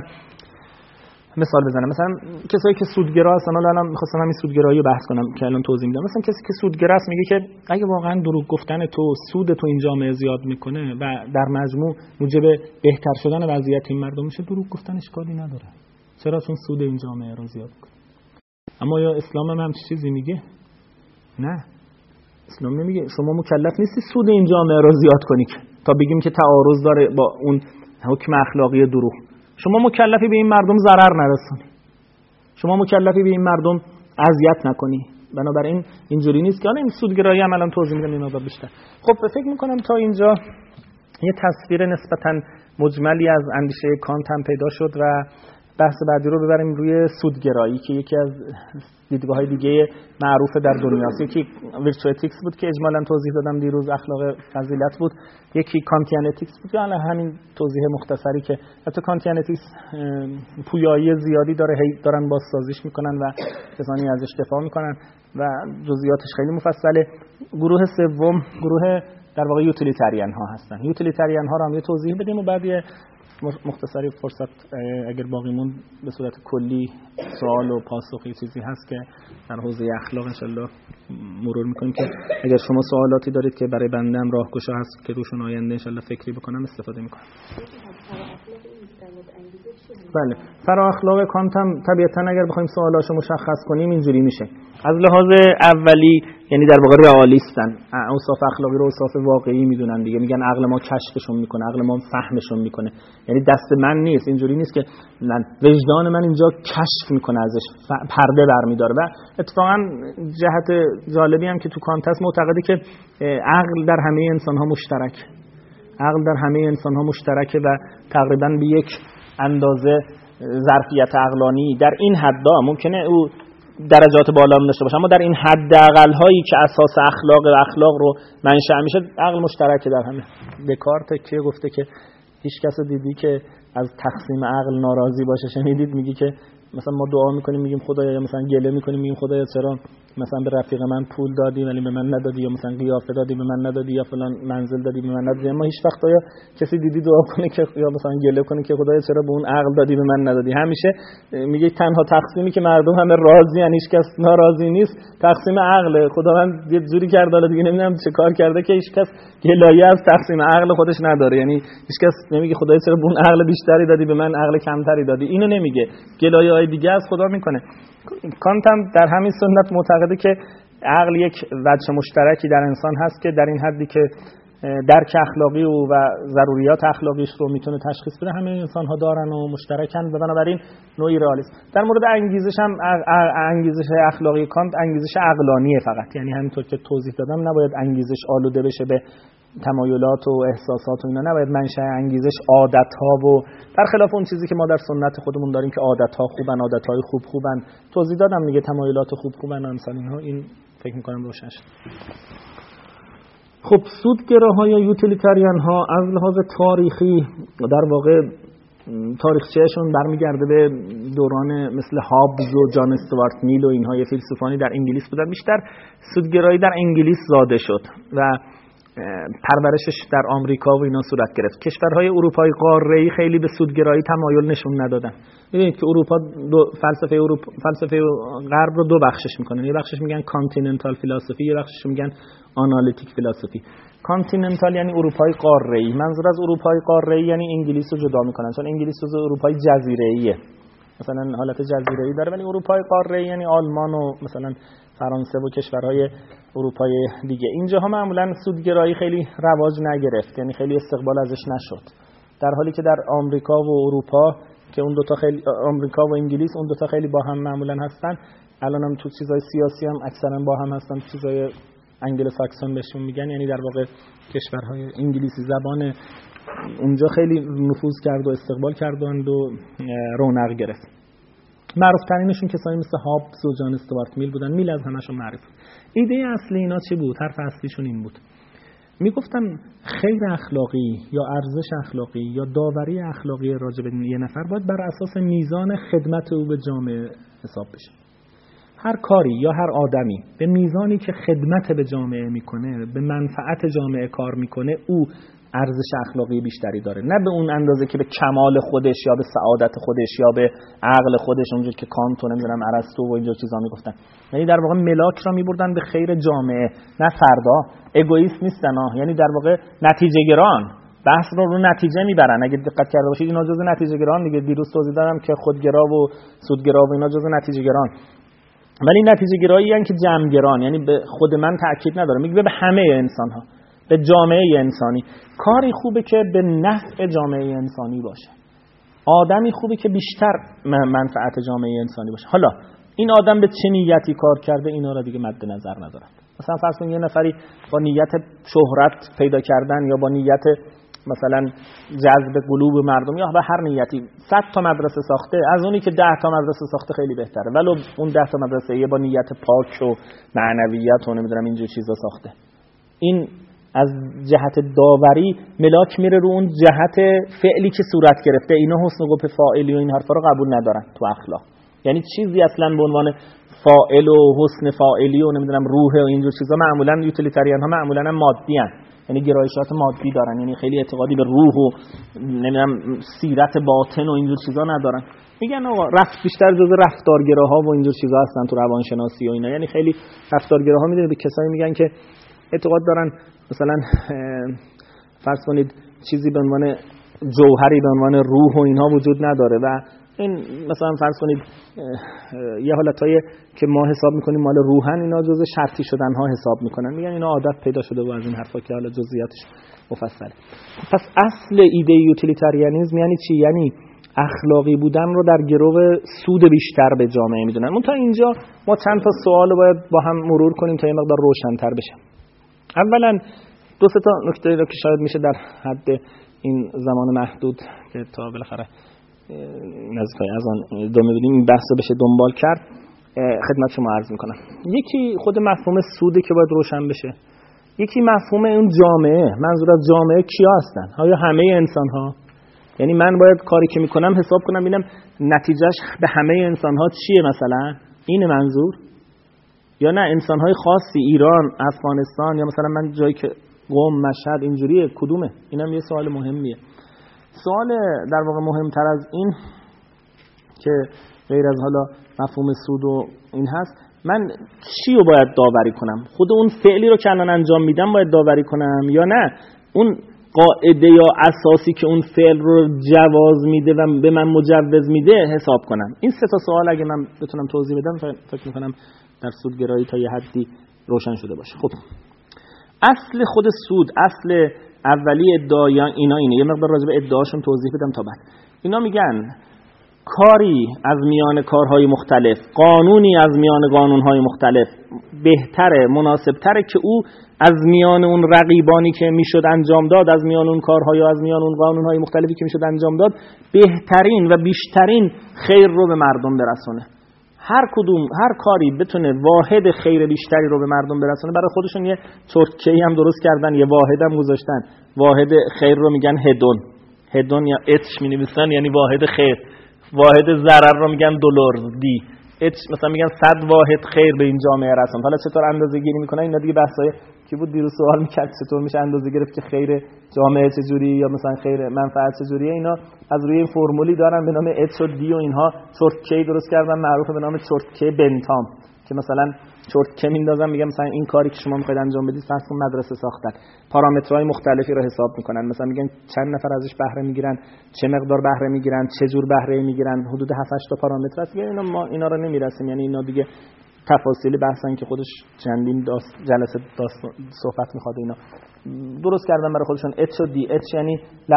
مثال بزنم، مثلا کسایی که سودگرا هستن، الان می‌خواستم همین سودگرایی رو بحث کنم که الان توضیح میدم. مثلا کسی که سودگرا است میگه که اگه واقعا دروغ گفتن تو سود تو این جامعه زیاد میکنه و در مجموع موجب بهتر شدن وضعیت این مردم میشه، دروغ گفتن اشکالی نداره. چرا؟ چون سود این جامعه رو زیاد میکنه. اما یا اسلام هم چیزی میگه؟ نه، اسلام نمیگه شما مکلف نیستی سود این جامعه رو زیاد کنی تا بگیم که تعارض داره با اون حکم اخلاقی دروغ. شما مکلفی به این مردم ضرر نرسونی، شما مکلفی به این مردم اذیت نکنی. بنابراین اینجوری نیست که این سودگرایی هم الان توضیح میدم این مقدار بیشتر. خب فکر میکنم تا اینجا یه تصویر نسبتاً مجملی از اندیشه کانت هم پیدا شد و بحث بعدی رو ببریم روی سودگرایی که یکی از دیدگاه‌های دیگه معروف در دنیاست. یکی ویرچو اتیکس بود که اجمالاً توضیح دادم دیروز، اخلاق فضیلت بود. یکی کانتیان اتیکس بود، یعنی همین توضیح مختصری که حتی کانتیان اتیکس پویایی زیادی داره، دارن بازسازیش میکنن و کسانی ازش دفاع میکنن و جزئیاتش خیلی مفصله. گروه سوم گروه در واقع یوتیلیتریان ها هستن. یوتیلیتریان ها رو هم یه توضیح بدیم و بعد مختصری فرصت اگر باقی مون به صورت کلی سوال و پاسخی چیزی هست که در حوزه اخلاق انشالله مرور میکنیم که اگر شما سوالاتی دارید که برای بنده هم راهگشا هست که روشون آینده انشالله فکری بکنم استفاده میکنم. بله، فرا اخلاق کانت هم طبیعتا اگر بخوایم سوالاشو مشخص کنیم اینجوری میشه. از لحاظ اولی یعنی در واقع رئالیستن، اوصاف اخلاقی رو اوصاف واقعی میدونن دیگه، میگن عقل ما کشفشون میکنه، عقل ما فهمشون میکنه. یعنی دست من نیست، اینجوری نیست که وجدان من اینجا کشف میکنه، ازش پرده برمیداره. و اتفاقا جهت جالبی هم که تو کانت هست، معتقده که عقل در همه انسان ها مشترک، عقل در همه انسان ها مشترکه و تقریبا به یک اندازه ظرفیت عقلانی در این حدا ممکنه او درجات بالا هم داشته باشه، اما در این حداقل هایی که اساس اخلاق رو منشأ میشه، عقل مشترکه در همه. دکارت که گفته که هیچ کس دیدی که از تقسیم عقل ناراضی باشه؟ شنیدید میگی که مثلا ما دعا میکنیم میگیم خدایا، یا مثلا گله میکنیم میگیم خدایا چرا مثلا به رفیق من پول دادی ولی به من ندادی، یا مثلا قیافه دادی به من ندادی، یا فلان منزل دادی به من ندادی. اما هیچ وقت یا کسی دیدی دعا کنه که یا مثلا گله کنه که خدایا چرا به اون عقل دادی به من ندادی؟ همیشه میگه تنها تقسیمی که مردم همه راضی ان، هیچ کس ناراضی نیست، تقسیم عقل. خداوند یه جوری کرده حالا دیگه نمیدونم چه کار کرده که هیچ کس گلایه از تقسیم عقل خودش نداره. یعنی هیچ کس نمیگه خدایا چرا به اون عقل بیشتری دادی به من عقل کمتری دادی، اینو نمیگه. گلایه‌های دیگه از خدا میکنه. کانت هم در همین سنت معتقده که عقل یک وجه مشترکی در انسان هست که در این حدی که درک اخلاقی و ضروریات اخلاقیش رو میتونه تشخیص بده، همه انسان ها دارن و مشترکن و بنابراین نوعی رئالیسم. در مورد انگیزش هم انگیزش اخلاقی کانت انگیزش عقلانیه فقط، یعنی همینطور که توضیح دادم نباید انگیزش آلوده بشه به تمایلات و احساسات و اینا نباید منشأ انگیزش عادت‌ها و برخلاف اون چیزی که ما در سنت خودمون داریم که عادت‌ها خوبن، عادت‌های خوبن. توضیح دادم دیگه، تمایلات خوبن امثال اینها. این فکر می‌کنم روشن شد. خب سودگراها یا یوتیلیتاریان ها از لحاظ تاریخی در واقع تاریخچه‌شون برمیگرده به دوران مثل هابز و جان استوارت میل و اینها، یه فیلسوفانی در انگلیس بودن. بیشتر سودگرایی در انگلیس زاده شد و پرورشش در آمریکا و اینا صورت گرفت. کشورهای اروپای قاره‌ای خیلی به سودگرایی تمایل نشون ندادن. می‌بینید که اروپا فلسفه غرب رو دو بخشش می‌کنن. یه بخشش میگن کانتیننتال فلسفی، یه بخشش میگن آنالیتیک فلسفی. کانتیننتال یعنی اروپای قاره‌ای. منظور از اروپای قاره‌ای یعنی انگلیس رو جدا می‌کنن، چون انگلیس جزء اروپای جزیره‌ایه، مثلا حالت جزیره‌ای داره، ولی اروپای قاره‌ای یعنی آلمان و مثلا فرانسه و کشورهای اروپای دیگه. اینجاها معمولا سودگرایی خیلی رواج نگرفت، یعنی خیلی استقبال ازش نشد، در حالی که در آمریکا و اروپا که اون دوتا خیلی، آمریکا و انگلیس اون دوتا خیلی با هم معمولا هستن. الان هم تو چیزای سیاسی هم اکثرا با هم هستن، چیزای انگلو ساکسون بهشون میگن، یعنی در واقع کشورهای انگلیسی زبان اونجا خیلی نفوذ کرد و استقبال کردند و رونق گرفت. معروف ترینشون کسایی مثل هابز و جان استوارت میل بودن. میل از همشون معروف. ایده اصلی اینا چی بود؟ حرف اصلیشون این بود، میگفتن خیر اخلاقی یا ارزش اخلاقی یا داوری اخلاقی راجع به یه نفر باید بر اساس میزان خدمت او به جامعه حساب بشه. هر کاری یا هر آدمی به میزانی که خدمت به جامعه میکنه، به منفعت جامعه کار میکنه، او ارزش اخلاقی بیشتری داره، نه به اون اندازه که به کمال خودش یا به سعادت خودش یا به عقل خودش، اونجور که کانت و نمیدونم ارسطو و اینجور چیزا میگفتن. یعنی در واقع ملاک را میبردن به خیر جامعه، نه فردا. اگوئیست نیستن ها، یعنی در واقع نتیجه گران، بحث رو نتیجه میبرن. اگه دقت کرده باشید اینا جزء نتیجه گران دیگه. دیروز توضیح دادم که خودگرا و سودگرا و اینا جزء نتیجه گران، ولی نتیجه گرایی ان که جمع گران، یعنی به خود من تاکید نداره، میگه به همه انسان ها، به جامعه انسانی. کاری خوبه که به نفع جامعه انسانی باشه، آدمی خوبه که بیشتر منفعت جامعه انسانی باشه. حالا این آدم به چه نیتی کار کرده اینا را دیگه مد نظر ندارن. مثلا فرض کنید یه نفری با نیت شهرت پیدا کردن یا با نیت مثلا جذب قلوب مردم یا به هر نیتی 100 تا مدرسه ساخته، از اونی که 10 تا مدرسه ساخته خیلی بهتره، ولو اون 10 تا مدرسه یه با نیت پاک و معنویت و نمیدونم اینجور چیزا ساخته. این از جهت داوری ملاک میره رو اون جهت فعلی که صورت گرفته. اینا حسن قبح فاعلی و این حرفا رو قبول ندارن تو اخلاق. یعنی چیزی اصلا به عنوان فاعل و حسن فاعلی و نمیدونم روح و اینجور چیزا معمولا یوتیلیتاریان ها معمولا مادی ان، یعنی گرایشات مادی دارن، یعنی خیلی اعتقادی به روح و نمیدونم سیرت باطن و اینجور چیزا ندارن. میگن آقا بیشتر جزء رفتارگراها و اینجور چیزا هستن تو روانشناسی و اینا. یعنی خیلی رفتارگراها میدونید به کسایی میگن که اعتقاد دارن مثلا فرض کنید چیزی به عنوان جوهری به عنوان روح و اینها وجود نداره و این مثلا فرض کنید یه حالتایی که ما حساب میکنیم مال روحن، اینا جزء شرطی شدن ها حساب میکنن. میگن اینا عادت پیدا شده و از این حرفا که حالا جزئیاتش مفصله. پس اصل ایده یوتیلیتاریانیسم یعنی چی؟ یعنی اخلاقی بودن رو در گرو سود بیشتر به جامعه میدونن. اون تا اینجا ما چند تا سوال باید با هم مرور کنیم تا یه مقدار روشن‌تر بشه. اولا دو سه تا نکته رو که شاید میشه در حد این زمان محدود که تا بالاخره نزدیکای از آن ادامه بدیم این بحث بشه دنبال کرد خدمت شما عرض میکنم. یکی خود مفهوم سوده که باید روشن بشه، یکی مفهوم اون جامعه. منظور از جامعه کیا هستن؟ آیا همه انسان ها؟ یعنی من باید کاری که میکنم حساب کنم ببینم نتیجهش به همه انسان ها چیه، مثلا این منظور، یا نه انسان های خاصی، ایران، افغانستان، یا مثلا من جایی که قم، مشهد، اینجوریه، کدومه؟ اینم یه سوال مهمیه. سوال در واقع مهمتر از این که غیر از حالا مفهوم سود و این هست، من چی رو باید داوری کنم؟ خود اون فعلی رو که الان انجام میدم باید داوری کنم یا نه اون قاعده یا اساسی که اون فعل رو جواز میده و به من مجوز میده حساب کنم؟ این سه تا سوال اگه من بتونم توضیح بدم فکر میکنم در سودگرایی تا یه حدی روشن شده باشه. خب اصل خود سود، اصل اولی ادعای اینا اینه. یه مقدار راجع به ادعاشون توضیح بدم تا بعد. اینا میگن کاری از میان کارهای مختلف، قانونی از میان قانونهای مختلف بهتره، مناسبتره که او از میان اون رقیبانی که میشد انجام داد، از میان اون کارها یا از میان اون قانونهای مختلفی که میشد انجام داد، بهترین و بیشترین خیر رو به مردم برسونه. هر کاری بتونه واحد خیر بیشتری رو به مردم برسونه، برای خودشون یه ترکیه هم درست کردن، یه واحد هم گذاشتن. واحد خیر رو میگن هدون یا اتش مینویسن، یعنی واحد خیر. واحد ضرر رو میگن دلار دی. مثلا میگن 100 واحد خیر به این جامعه رسون. حالا چطور اندازه گیری میکنن اینا دیگه بحثای کی بود دیروز سوال میکرد چطور میشه اندازه گرفت که خیر جامعه چجوری یا مثلا خیر منفعت چجوریه. اینا از روی این فرمولی دارن به نام اتش و دی و اینها چرتکی درست کردن معروفه به نام چرتکی بنتام که مثلا چرتکه میندازن میگم مثلا این کاری که شما میخواید انجام بدید فرض کن مدرسه ساختن، پارامترهای مختلفی رو حساب میکنن، مثلا میگن چند نفر ازش بهره میگیرن، چه مقدار بهره میگیرن، چه جور بهره میگیرن، حدود 7-8 تا پارامتر هست. یعنی ما اینا رو نمیرسیم، یعنی اینا دیگه تفاصیل بحثن که خودش چندین جلسه صحبت میخواد. اینا درست کردن برای خودشون اچ و دی. اچ یعنی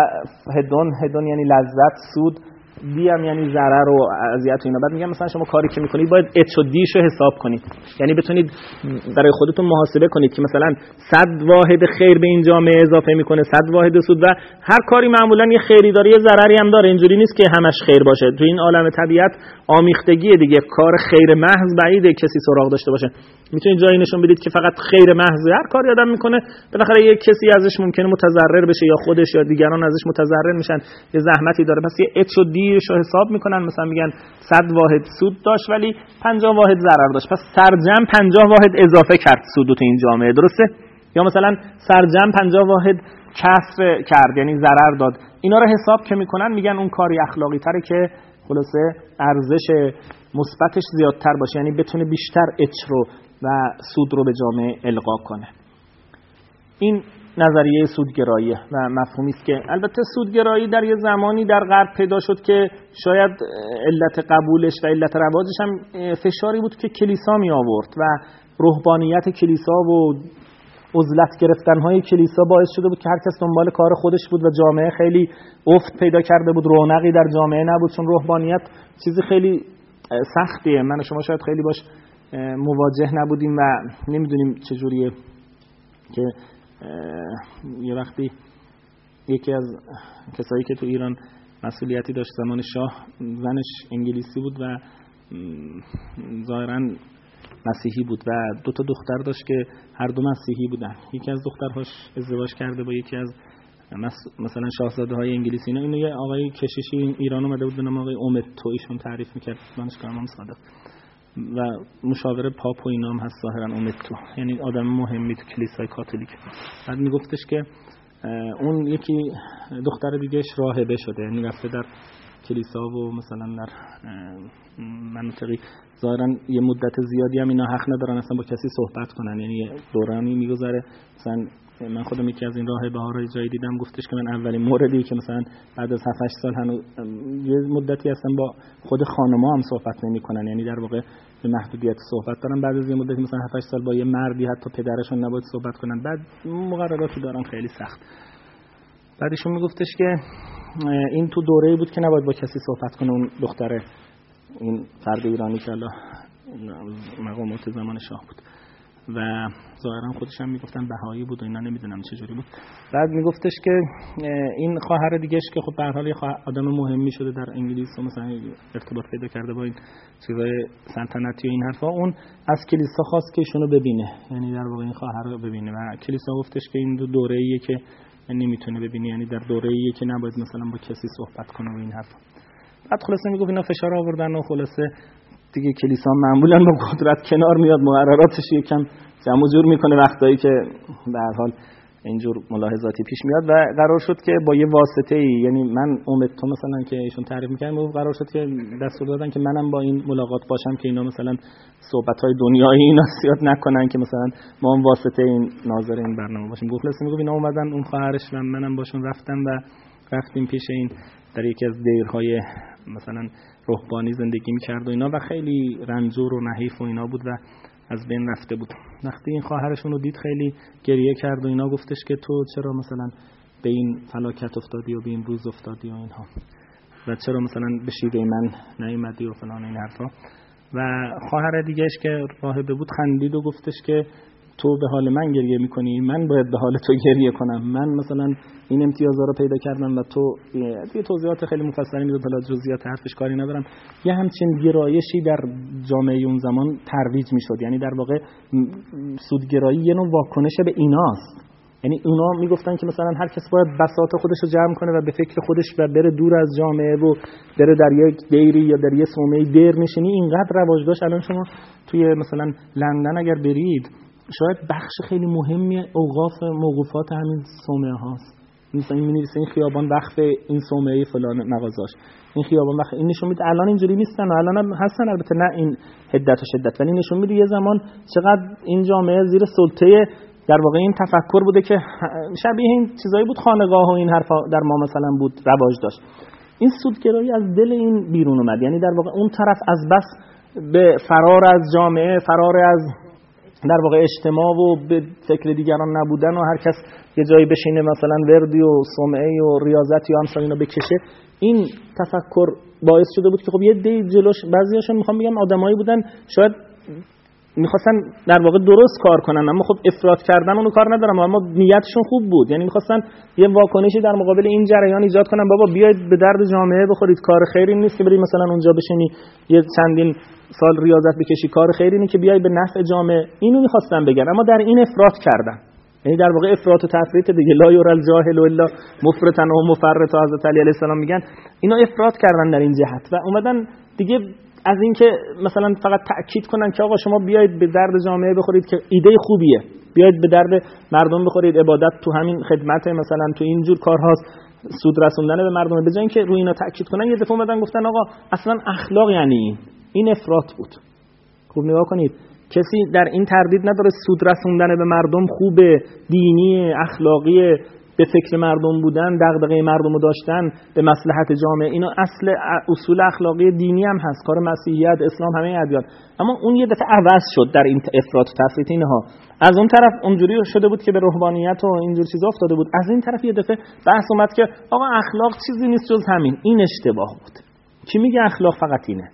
هدون یعنی لذت، سود، دی هم یعنی ضرر و اذیت و اینا. بعد میگم مثلا شما کاری که میکنید باید اچ و دیش رو حساب کنید، یعنی بتونید برای خودتون محاسبه کنید که مثلا 100 واحد خیر به این جامعه اضافه میکنه 100 واحد سود، و هر کاری معمولا یه خیری داره یه ضرری هم داره. اینجوری نیست که همش خیر باشه. تو این عالم طبیعت آمیختگی دیگه، کار خیر محض بعیده کسی سراغ داشته باشه. میتونید جایی نشون بدید که فقط خیر محض، هر کاری آدم میکنه بالاخره یک کسی ازش ممکنه متضرر بشه یا خودش یا دیگران ازش متضرر میشن، یه زحمتی داره. پس یه اچ و دی رو حساب میکنن، مثلا میگن 100 واحد سود داشت ولی 50 واحد ضرر داشت، پس سرجم 50 واحد اضافه کرد سود تو این جامعه، درسته؟ یا مثلا سرجم 50 واحد کسر کرد یعنی ضرر داد. اینا رو حساب که میکنن میگن اون کاری اخلاقی تره که خلاصه ارزش مثبتش زیادتر باشه، یعنی بتونه بیشتر اچ رو و سود رو به جامعه القا کنه. این نظریه سودگرایی و مفهومی است که البته سودگرایی در یه زمانی در غرب پیدا شد که شاید علت قبولش و علت رواجش هم فشاری بود که کلیسا می آورد و روحانیت کلیسا و عزلت گرفتن‌های کلیسا باعث شده بود که هر کس دنبال کار خودش بود و جامعه خیلی افت پیدا کرده بود، رونقی در جامعه نبود، چون روحانیت چیزی خیلی سختیه. من و شما شاید خیلی باش مواجه نبودیم و نمیدونیم چجوریه که یه وقتی یکی از کسایی که تو ایران مسئولیتی داشت زمان شاه، زنش انگلیسی بود و ظاهراً مسیحی بود و 2 تا دختر داشت که هر دو مسیحی بودن. یکی از دخترهاش ازدواج کرده با یکی از مثلا شاهزاده های انگلیسی. اینو یه آقای کشیشی ایران اومده بود به نام آقای اومتو، ایشون تعریف میکرد، دانشگاه صادق و مشاور پاپ و اینا هم هست ظاهرا اومتو، یعنی آدم مهمی تو کلیسای کاتولیک. بعد میگفتش که اون یکی دختر دیگهش راهبه شده، یعنی رفته در کلیسا و مثلا در مناطقی ظاهرا یه مدت زیادی هم اینا حق ندارن اصلا با کسی صحبت کنن، یعنی دورانی میگذره. مثلا من خودم یکی از این راهبه ها رو جایی دیدم، گفتش که من اولین موردی که مثلا بعد از 7-8 سال هنوز یه مدتی اصلا با خود خانم‌ها هم صحبت نمی‌کنن، یعنی در واقع به محدودیت صحبت دارن. بعد از یه مدتی مثلا 7-8 سال با یه مردی حتی پدرشون نباید صحبت کنن، بعد مقرراتی دارن خیلی سخت. بعدشون میگفتش که این تو دوره‌ای بود که نباید با کسی صحبت کنه. اون دختره، این فرد ایرانی که الله مقامات زمان شاه بود و ظاهرا خودش هم میگفتن بهایی بود و اینا، نمیدونم چجوری بود. بعد میگفتش که این خواهر دیگه‌اش که خب به هر حال آدم مهمی شده در انگلیس و مثلا ارتباط پیدا کرده با این چیزای سلطنتی و این حرفا، اون از کلیسا خواست که ایشونو ببینه، یعنی در واقع این خواهر رو ببینه و کلیسا گفتش که این دو دوره‌ایه که نمیتونه ببینه، یعنی در دوره‌ایه که نباید مثلا با کسی صحبت کنه و این حرفا. بعد خلاصه میگفت اینا فشار آوردن و خلاصه دیگه کلیسا معمولا با قدرت کنار میاد، مقرراتش یکم جمع و جور میکنه وقتایی که به هر حال اینجور ملاحظاتی پیش میاد و قرار شد که با یه واسطه‌ای، یعنی من اومتو مثلا که ایشون تعریف می‌کردن، قرار شد که دستور دادن که منم با این ملاقات باشم که اینا مثلا صحبت‌های دنیایی اینا زیاد نکنن، که مثلا ما هم واسطه این ناظر این برنامه باشیم. گفت میگفت اینا اومدن، اون خواهرش و منم باشون رفتم و رفتیم پیش این در یکی از دیرهای مثلا روحانی زندگی می‌کرد و اینا و خیلی رنجور و نحیف و اینا بود و از بین رفته بود. وقتی این خواهرشون رو دید خیلی گریه کرد و اینا، گفتش که تو چرا مثلا به این فلاکت افتادی و به این روز افتادی و اینها. و چرا مثلا به شیوه من نیومدی و فلان این حرفا. و خواهر دیگه‌اش که راهبه بود خندید و گفتش که تو به حال من گریه میکنی، من باید به حال تو گریه کنم، من مثلا این امتیازها رو پیدا کردم و تو. یه توضیحات خیلی مفصلی میداد، حالا جزئیات حرفش کاری ندارم. یه همچین گرایشی در جامعه اون زمان ترویج میشد، یعنی در واقع سودگرایی یه نوع واکنش به ایناست. یعنی اونا میگفتن که مثلا هر کس باید بساط خودش رو جمع کنه و به فکر خودش و بره دور از جامعه و بره در یک دیری یا در یک صومعه دیر نشینی. اینقدر رواج داشت. الان شما توی مثلا لندن اگر برید، شاید بخش خیلی مهمی اوقاف موقوفات همین صومعه هاست. مثلا این می‌نویسه این خیابان وقف این صومعه فلان مغازه‌اش، این خیابان وقف این. نشون میده الان اینجوری نیستن، الان هم هستن البته نه این حدت و شدت، ولی نشون میده یه زمان چقدر این جامعه زیر سلطه در واقع این تفکر بوده که شبیه این چیزایی بود، خانقاه و این حرفا در ما مثلا بود، رواج داشت. این سودگرایی از دل این بیرون اومد، یعنی در واقع اون طرف از بس به فرار از جامعه، فرار از در واقع اجتماع و به فکر دیگران نبودن و هر کس یه جایی بشینه مثلا وردی و صومعه و ریاضتی و همسال اینا بکشه، این تفکر باعث شده بود که خب یه دی جلوش بعضیاشون میخوام بگم آدمایی بودن شاید میخواستن در واقع درست کار کنن، اما خب افراط کردن اونو کار ندارم، اما نیتشون خوب بود، یعنی میخواستن یه واکنشی در مقابل این جریان ایجاد کنن. بابا بیاید به درد جامعه بخورید، کار خیری نیست که بری مثلا اونجا بشینی یه چندین سال ریاضت بکشی، کار خیری نیست که بیای به نفع جامعه. اینو میخواستن بگن، اما در این افراط کردن. یعنی در واقع افراط و تفریط دیگه، لا یرى الجاهل الا مفرطا و مفرطا، حضرت علی علیه السلام میگن اینا افراط کردن در این جهت و اومدن دیگه از این که مثلا فقط تأکید کنن که آقا شما بیایید به درد جامعه بخورید که ایده خوبیه، بیایید به درد مردم بخورید، عبادت تو همین خدمت مثلا تو اینجور کارهاست، سود رسوندن به مردم، به جای اینکه روی اینا تأکید کنن یه دفعه اومدن گفتن آقا اصلا اخلاق یعنی این افراط بود. خوب نگاه کنید، کسی در این تردید نداره سود رسوندن به مردم خوبه، دینی، اخلاقی، به فکر مردم بودن، دغدغه مردم رو داشتن، به مصلحت جامعه، اینا اصل اصول اخلاقی دینی هم هست، کار مسیحیت، اسلام، همه ادیان. اما اون یه دفعه عوض شد در این افراط و تفریط اینها. از اون طرف اونجوری شده بود که به روحانیت و اینجور چیزا افتاده بود، از این طرف یه دفعه بحث اومد که آقا اخلاق چیزی نیست جز همین. این اشتباه بود. کی میگه اخلاق فقط اینه؟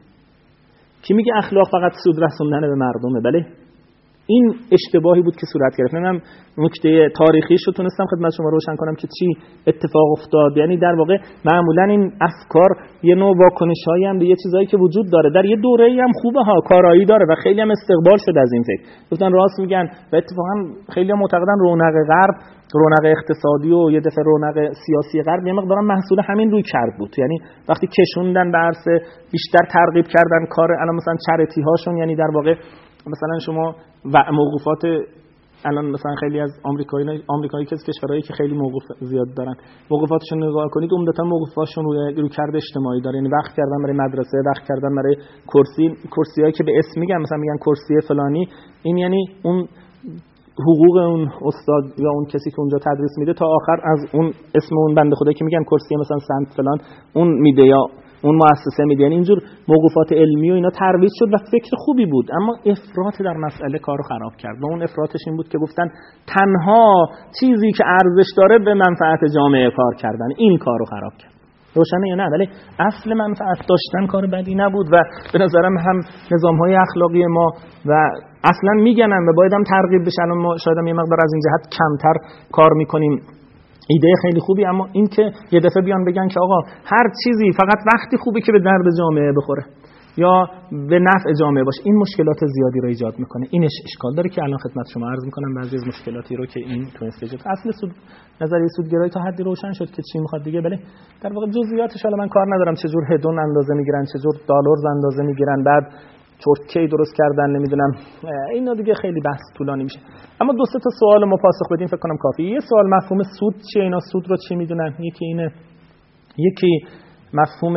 کی میگه اخلاق فقط سود رسوندن به مردمه؟ بله، این اشتباهی بود که صورت گرفت. من نکته تاریخیش رو تونستم خدمت شما روشن کنم که چی اتفاق افتاد. یعنی در واقع معمولا این افکار یه نوع واکنشایی هم به یه چیزایی که وجود داره، در یه دوره‌ای هم خوبه ها، کارایی داره و خیلی هم استقبال شد از این فکر. گفتن راست میگن و اتفاقا خیلی هم معتقدن رونق غرب، رونق اقتصادی و یه دفعه رونق سیاسی غرب یه مقدار محصول همین روی کرد بود. یعنی وقتی کشوندن به عرصه بیشتر ترغیب کردن کار، الان مثلا چریتی هاشون، یعنی در واقع مثلا شما و موقوفات الان مثلا خیلی از آمریکایی که از کشورهایی که خیلی موقوف زیاد دارن، موقوفاتشون نگاه کنید عمدتاً موقوفاتشون روی کرد اجتماعی داره، یعنی وقت کردن برای مدرسه، وقت کردن برای کرسیایی که به اسم میگن، مثلا میگن کرسی فلانی، این یعنی اون حقوق اون استاد یا اون کسی که اونجا تدریس میده تا آخر از اون اسم اون بنده خدایی که میگن کرسی مثلا سنت فلان اون میده یا اون مؤسسه میده. یعنی اینجور موقوفات علمی و اینا ترویج شد و فکر خوبی بود، اما افراط در مسئله کارو خراب کرد. و اون افراطش این بود که گفتن تنها چیزی که ارزش داره به منفعت جامعه کار کردن، این کارو خراب کرد. روشنه یا نه؟ ولی اصل منفعت داشتن کار بدی نبود و به نظرم هم نظام‌های اخلاقی ما و اصلا میگنن و باید هم ترغیب بشن. ما شاید هم یه مقدار از این جهت کمتر کار میکنیم. ایده خیلی خوبی، اما این که یه دفعه بیان بگن که آقا هر چیزی فقط وقتی خوبه که به درد جامعه بخوره یا به نفع جامعه باشه، این مشکلات زیادی رو ایجاد میکنه. اینش اشکال داره که الان خدمت شما عرض میکنم بعضی از مشکلاتی رو که این تونسته ایجاد. اصل سود نظریه سودگرایی تا حدی روشن شد که چی میخواد دیگه. بله در واقع جزئیاتش حالا من کار ندارم، چه جور هدون اندازه میگیرن، چه جور دلار اندازه میگیرن، بعد چرتکی درست کردن، نمیدونم، اینا دیگه خیلی بحث طولانی میشه. اما دو سه تا سوال ما پاسخ بدیم فکر کنم کافیه. یه سوال مفهوم سود چیه؟ اینا سود رو چی میدونن؟ یکی اینه، یکی مفهوم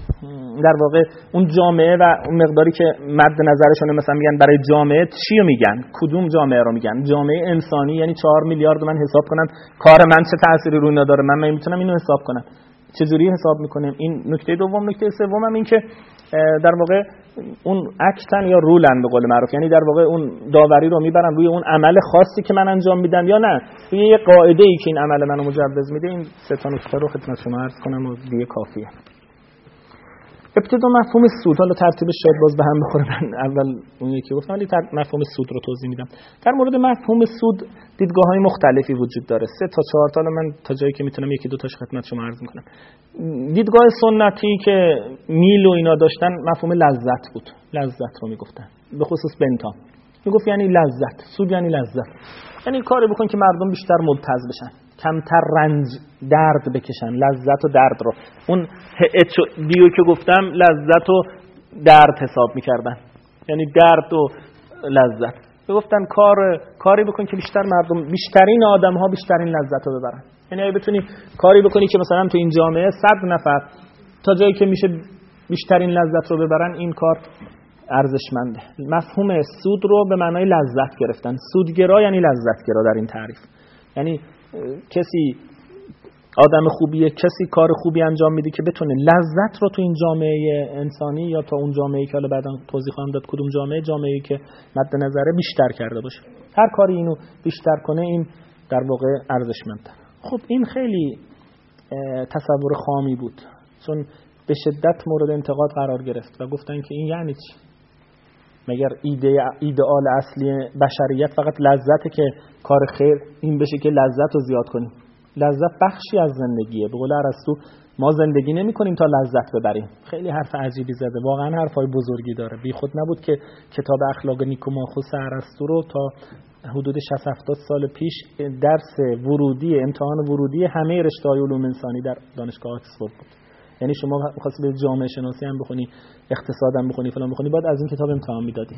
در واقع اون جامعه و اون مقداری که مد نظرشونه، مثلا میگن برای جامعه چی رو میگن، کدوم جامعه رو میگن؟ جامعه انسانی یعنی 4 میلیارد من حساب کنم کار من چه تأثیری روی اینا داره، من میتونم اینو حساب کنم، چجوری حساب میکنیم؟ این نکته دوم. نکته سوم هم این که در واقع اون اکتن یا رولن به قول معروف، یعنی در واقع اون داوری رو میبرن روی اون عمل خاصی که من انجام میدم یا نه روی یه قاعده ای که این عمل منو مجوز میده. این سه تا نکته رو خدمت شما عرض کنم و دیگه کافیه. ابتدا مفهوم سود، حالا ترتیبش شاید باز به هم بخوره، من اول اون یکی گفتم ولی مفهوم سود رو توضیح میدم. در مورد مفهوم سود دیدگاه‌های مختلفی وجود داره، 3 تا 4 تا، من تا جایی که میتونم یکی دو تاش خدمت شما عرض میکنم. دیدگاه سنتی که میل و اینا داشتن مفهوم لذت بود، لذت رو میگفتن، به خصوص بنتام میگفت یعنی لذت، سود یعنی لذت، یعنی کاری بکن که مردم بیشتر ملتز بشن، کمتر رنج درد بکشن، لذت و درد رو، اون دیو که گفتم لذت و درد حساب میکردن، یعنی درد و لذت. گفتن کاری بکن که بیشترین آدم ها بیشترین لذت رو ببرن، یعنی اگه بتونی کاری بکنی که مثلا تو این جامعه 100 نفر تا جایی که میشه بیشترین لذت رو ببرن، این کار ارزشمنده. مفهوم سود رو به معنای لذت گرفتن، سودگرا یعنی لذتگرا در این تعریف، یعنی کسی آدم خوبیه، کسی کار خوبی انجام میده که بتونه لذت رو تو این جامعه انسانی یا تا اون جامعه‌ای که حالا بعداً توضیح خواهم داد کدوم جامعه‌ای که مد نظره بیشتر کرده باشه، هر کاری اینو بیشتر کنه این در واقع ارزشمنده. خب این خیلی تصور خامی بود، چون به شدت مورد انتقاد قرار گرفت و گفتن که این یعنی چی؟ مگر ایدئال اصلی بشریت فقط لذته که کار خیر این بشه که لذت رو زیاد کنیم؟ لذت بخشی از زندگیه. به قول ارسطو ما زندگی نمی کنیم تا لذت ببریم. خیلی حرف عجیبی زده، واقعا حرفای بزرگی داره. بی خود نبود که کتاب اخلاق نیکوماخوس ارسطو رو تا حدود 60-70 سال پیش درس ورودی، امتحان ورودی همه رشته‌های علوم انسانی در دانشگاه آکسفورد بود. یعنی شما می‌خواستی به جامعه شناسی هم بخونی، اقتصاد هم بخونی، فلان بخونی، بعد از این کتاب امتحان میدادی.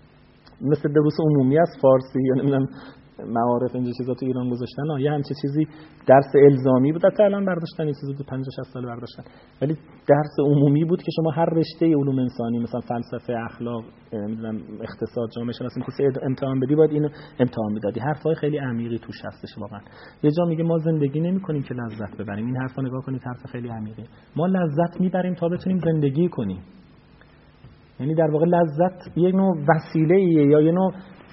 مثل دروس عمومی از فارسی یا نمیدونم معارف اینجا چیزا تو ایران گذاشتن، یه همچین چیزی درس الزامی بود. تا الان برداشتن این چیزا تو 50-60 سال برداشتن، ولی درس عمومی بود که شما هر رشته علوم انسانی مثلا فلسفه، اخلاق، نمیدونم اقتصاد، جامعه شناسی می‌خواستی امتحان بدی، باید اینو امتحان میدادی. حرفای خیلی عمیقی توش هستش واقعا. یه جا میگه ما زندگی نمی‌کنیم که لذت ببریم. این حرفا نگاه کنید، حرف خیلی عمیقه. ما لذت می‌بریم تا بتونیم زندگی کنیم. یعنی در واقع لذت یک نوع وسیله‌ایه یا یه نوع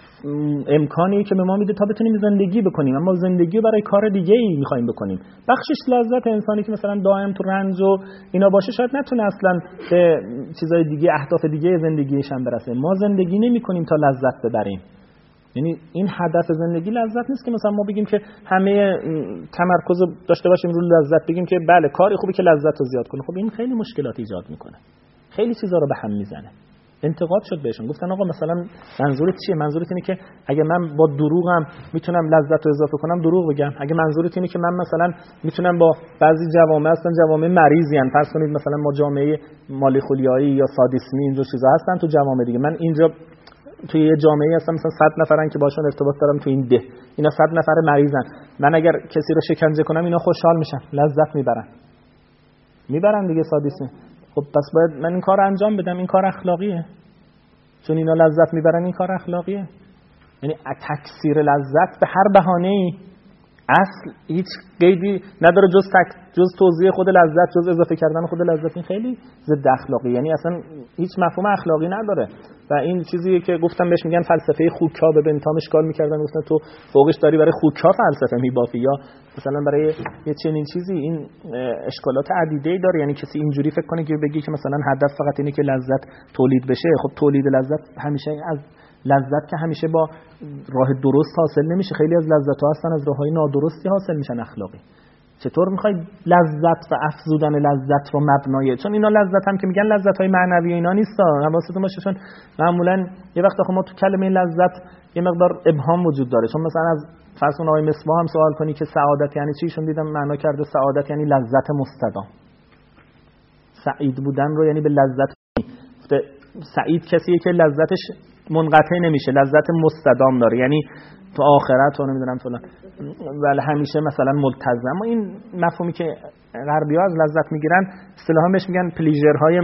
امکانی که به ما میده تا بتونیم زندگی بکنیم، اما زندگی رو برای کار دیگه‌ای می‌خوایم بکنیم. بخشش لذت انسانی که مثلا دائم تو رنج و اینا باشه شاید نتونه اصلا به چیزای دیگه، اهداف دیگه زندگیش هم برسه. ما زندگی نمی‌کنیم تا لذت ببریم. یعنی این هدف زندگی لذت نیست که مثلا ما بگیم که همه تمرکز داشته باشیم رو لذت، بگیم که بله کاری خوبه که لذت رو زیاد کنه. خب این خیلی مشکلات ایجاد میکنه، خیلی چیزا رو به هم میزنه. انتقاد شد بهشون، گفتن آقا مثلا منظورت چیه؟ منظورت اینه که اگه من با دروغم میتونم لذت رو اضافه کنم، دروغ بگم. اگه منظورت اینه که من مثلا میتونم با بعضی جوامع هستن، جوامع مریضی ان، فرض کنید مثلا ما جامعه مالیخولیایی یا سادیسمی اینجور چیزا هستن تو جوامع دیگه، من اینجا توی یه جامعه هستم مثلا 100 نفرن که باشون ارتباط دارم تو این ده، اینا 100 نفر مریضن، من اگر کسی رو شکنجه کنم اینا خوشحال میشن، لذت میبرن دیگه سادیسمی. خب پس باید من این کار انجام بدم، این کار اخلاقیه، چون اینا لذت میبرن، این کار اخلاقیه. یعنی تکثیر لذت به هر بهانه‌ای، اصل هیچ قیدی نداره جز توضیح خود لذت، جز اضافه کردن خود لذت. این خیلی ضد اخلاقی، یعنی اصلا هیچ مفهوم اخلاقی نداره. و این چیزیه که گفتم بهش میگن فلسفه خوک‌ها، به بنتام اشکال میکردن، گفتن تو فوقش داری برای خوک‌ها فلسفه میبافی یا مثلا برای یه چنین چیزی. این اشکالات عدیده‌ای داره. یعنی کسی اینجوری فکر کنه که بگی که مثلا هدف فقط اینه که لذت تولید بشه. خب تولید لذت همیشه از لذت که همیشه با راه درست حاصل نمیشه، خیلی از لذت‌ها هستن از راه‌های نادرستی حاصل میشن اخلاقی. چطور میخوای لذت و افزودن لذت رو مبنای، چون اینا لذت هم که میگن لذت‌های معنوی اینا نیستا، حواستون باشه، چون معمولا یه وقت ما تو کلمه لذت یه مقدار ابهام وجود داره. چون مثلا از فرض کن آقای مصباح هم سوال کنی که سعادت یعنی چی، شون دیدم معنا کرده سعادت یعنی لذت مستدام. سعید بودن رو یعنی به لذت، سعید کسیه که لذتش منقطع نمیشه، لذت مستدام داره، یعنی تو آخرت و نمیدونم فلان، ولی همیشه مثلا ملتزم. و این مفهومی که غربی‌ها از لذت میگیرن اصطلاحاً بهش میگن پلیژرهای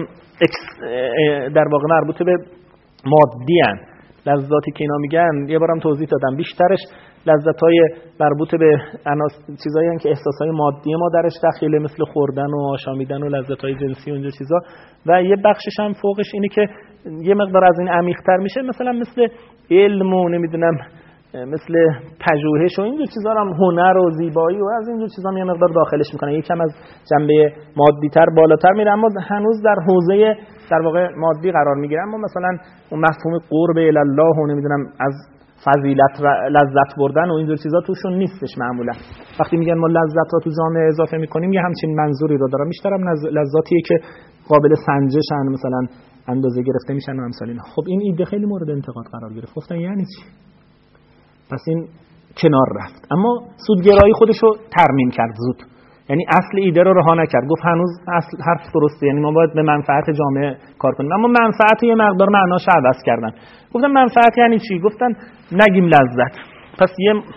در واقع مربوط به مادی ان. لذاتی که اینا میگن یه بارم توضیح دادم، بیشترش لذت‌های مربوط به چیزایی که احساسای مادی ما درش دخیله، مثل خوردن و آشامیدن و لذت‌های جنسی و اینجور چیزا. و یه بخشش هم فوقش اینه که یه مقدار از این عمیق‌تر میشه، مثلا مثل علم و نمیدونم مثل پژوهش و اینجور چیزا هم هنر و زیبایی و از اینجور چیزا یه مقدار داخلش میکنه، یکم از جنبه مادی‌تر بالاتر میره، اما هنوز در حوزه در واقع مادی قرار میگیره. اما مثلا اون مفهوم قرب الی الله و نمیدونم از فضیلت و لذت بردن و اینجور چیزا توشون نیستش. معمولا وقتی میگن ما لذت رو تو جامعه اضافه میکنیم یه همچین منظوری رو دارم، بیشترم لذاتیه که قابل سنجشن، مثلا اندازه گرفته میشن و امثال اینا. خب این ایده خیلی مورد انتقاد قرار گرفت، گفتن یعنی چی؟ پس این کنار رفت. اما سودگرایی خودشو ترمیم کرد زود، یعنی اصل ایده رو رها نکرد، گفت هنوز اصل حرف درسته، یعنی ما باید به منفعت جامعه کار کنیم، اما منفعت یه مقدار معناش عوض کردن. گفتن منفعت یعنی چی؟ گفتن نگیم لذت. پس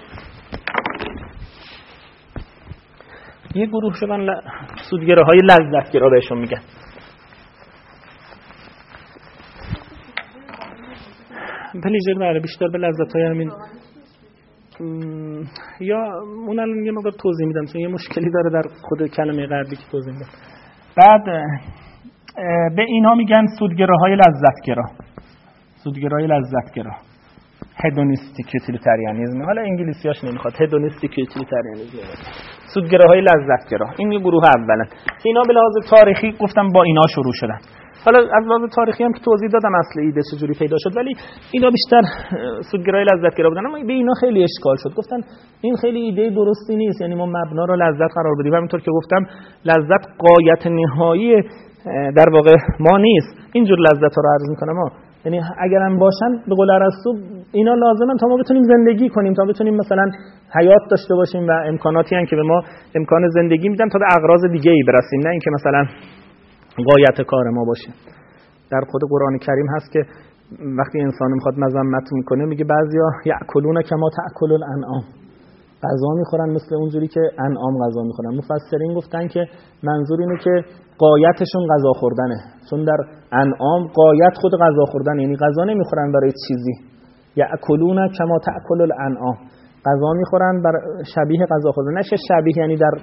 یه گروه شدن سودگراهای لذتگرا بهشون میگن. پلیژر بله بیشتر به لذت‌های همین یا اون الان یه مقدار توضیح میدم چون یه مشکلی داره در خود کلمه غربی که توضیح میدم. بعد به اینا میگن سودگراهای لذتگرا، سودگرای لذتگرا، هدونیستیک یوتیلیتاریانیسم. حالا انگلیسیاش نمیخواد، هدونیستیک یوتیلیتاریانیسم، سودگراهای لذتگرا. این یه گروه اولا که اینا به لحاظ تاریخی گفتم با اینا شروع شدن. حالا از لحاظ تاریخی هم که توضیح دادم اصل ایده چجوری پیدا شد، ولی اینا بیشتر سودگرای لذتگرا بودن. اما به اینا خیلی اشکال شد، گفتن این خیلی ایده درستی نیست، یعنی ما مبنا رو لذت قرار بدیم. همونطور که گفتم لذت غایت نهایی در واقع ما نیست. اینجور لذت ها رو عرض میکنم ما، یعنی اگرم باشن به قول ارسطو اینا لازمن تا ما بتونیم زندگی کنیم، تا بتونیم مثلا حیات داشته باشیم و امکاناتی هستن که به ما امکان زندگی میدن تا به اغراض دیگه‌ای برسیم، نه اینکه مثلا غایت کار ما باشه. در خود قرآن کریم هست که وقتی انسان میخواد مذمت میکنه میگه بعضیا یاکلون کما تاکل الانعام، غذا میخورن مثل اونجوری که انعام غذا میخورن. مفسرین گفتن که منظور اینه که غایتشون غذا خوردنه، چون در انعام غایت خود غذا خوردن، یعنی غذا نمیخورن برای چیزی. یاکلون کما تاکل الانعام، غذا میخورن بر شبیه غذا خوردن، نه شبیه یعنی در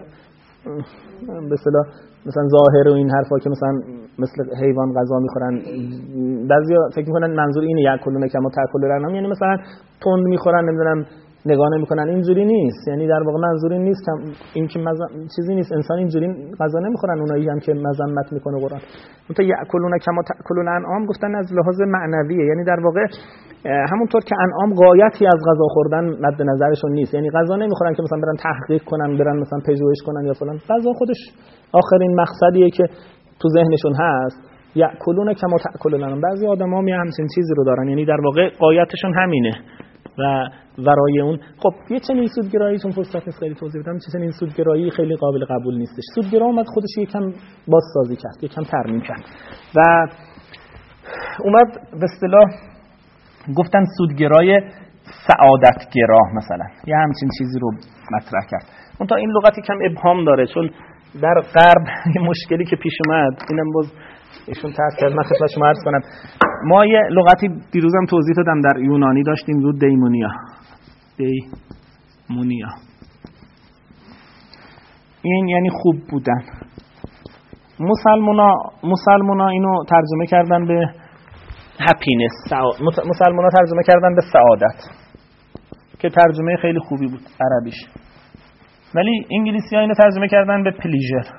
به اصطلاح مثلا ظاهر و این حرفا که مثلا مثل حیوان غذا میخورن. بعضیا فکر میکنن منظور اینه یاکلون کما تاکل الانعام، یعنی مثلا تند میخورن، نمیدونم نگاه نمیکنن. اینجوری نیست، یعنی در واقع منظور این نیست این که چیزی نیست، انسان اینجوری غذا نمیخورن اونایی هم که مذمت میکنه قرآن. اون یاکلون کما تاکل الانعام گفتن از لحاظ معنویه، یعنی در واقع همونطور که انعام غایتی از غذا خوردن مد نظرشون نیست، یعنی غذا نمیخورن که مثلا برن تحقیق کنن، برن مثلا پژوهش کنن یا فلان. غذا خودش آخرین مقصدیه که تو ذهنشون هست. یاکلون کما تاکل الانعام. بعضی آدم‌ها همین چیزی رو دارن، یعنی در واقع غایتشون همینه و ورای اون خب یه چنین سودگرایی چون فرصت نیست خیلی توضیح بدم، چنین سودگرایی خیلی قابل قبول نیستش. سودگرا اومد خودش یکم بازسازی کرد، یکم ترمیم کرد و اومد به اصطلاح گفتن سودگرای سعادتگرا مثلا، یه همچین چیزی رو مطرح کرد. اون تا این لغتی کم ابهام داره، چون در غرب یه مشکلی که پیش اومد، اینم باز ایشون تاثیر من خدمت شما عرض کنم. ما یه لغتی دیروزم توضیح دادم در یونانی داشتیم، رو دیمونیا. این یعنی خوب بودن. مسلمونا اینو ترجمه کردن به هپینس، مسلمونا ترجمه کردن به سعادت که ترجمه خیلی خوبی بود عربیش، ولی انگلیسی ها اینو ترجمه کردن به پلیژر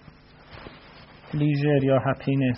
یا هپینس.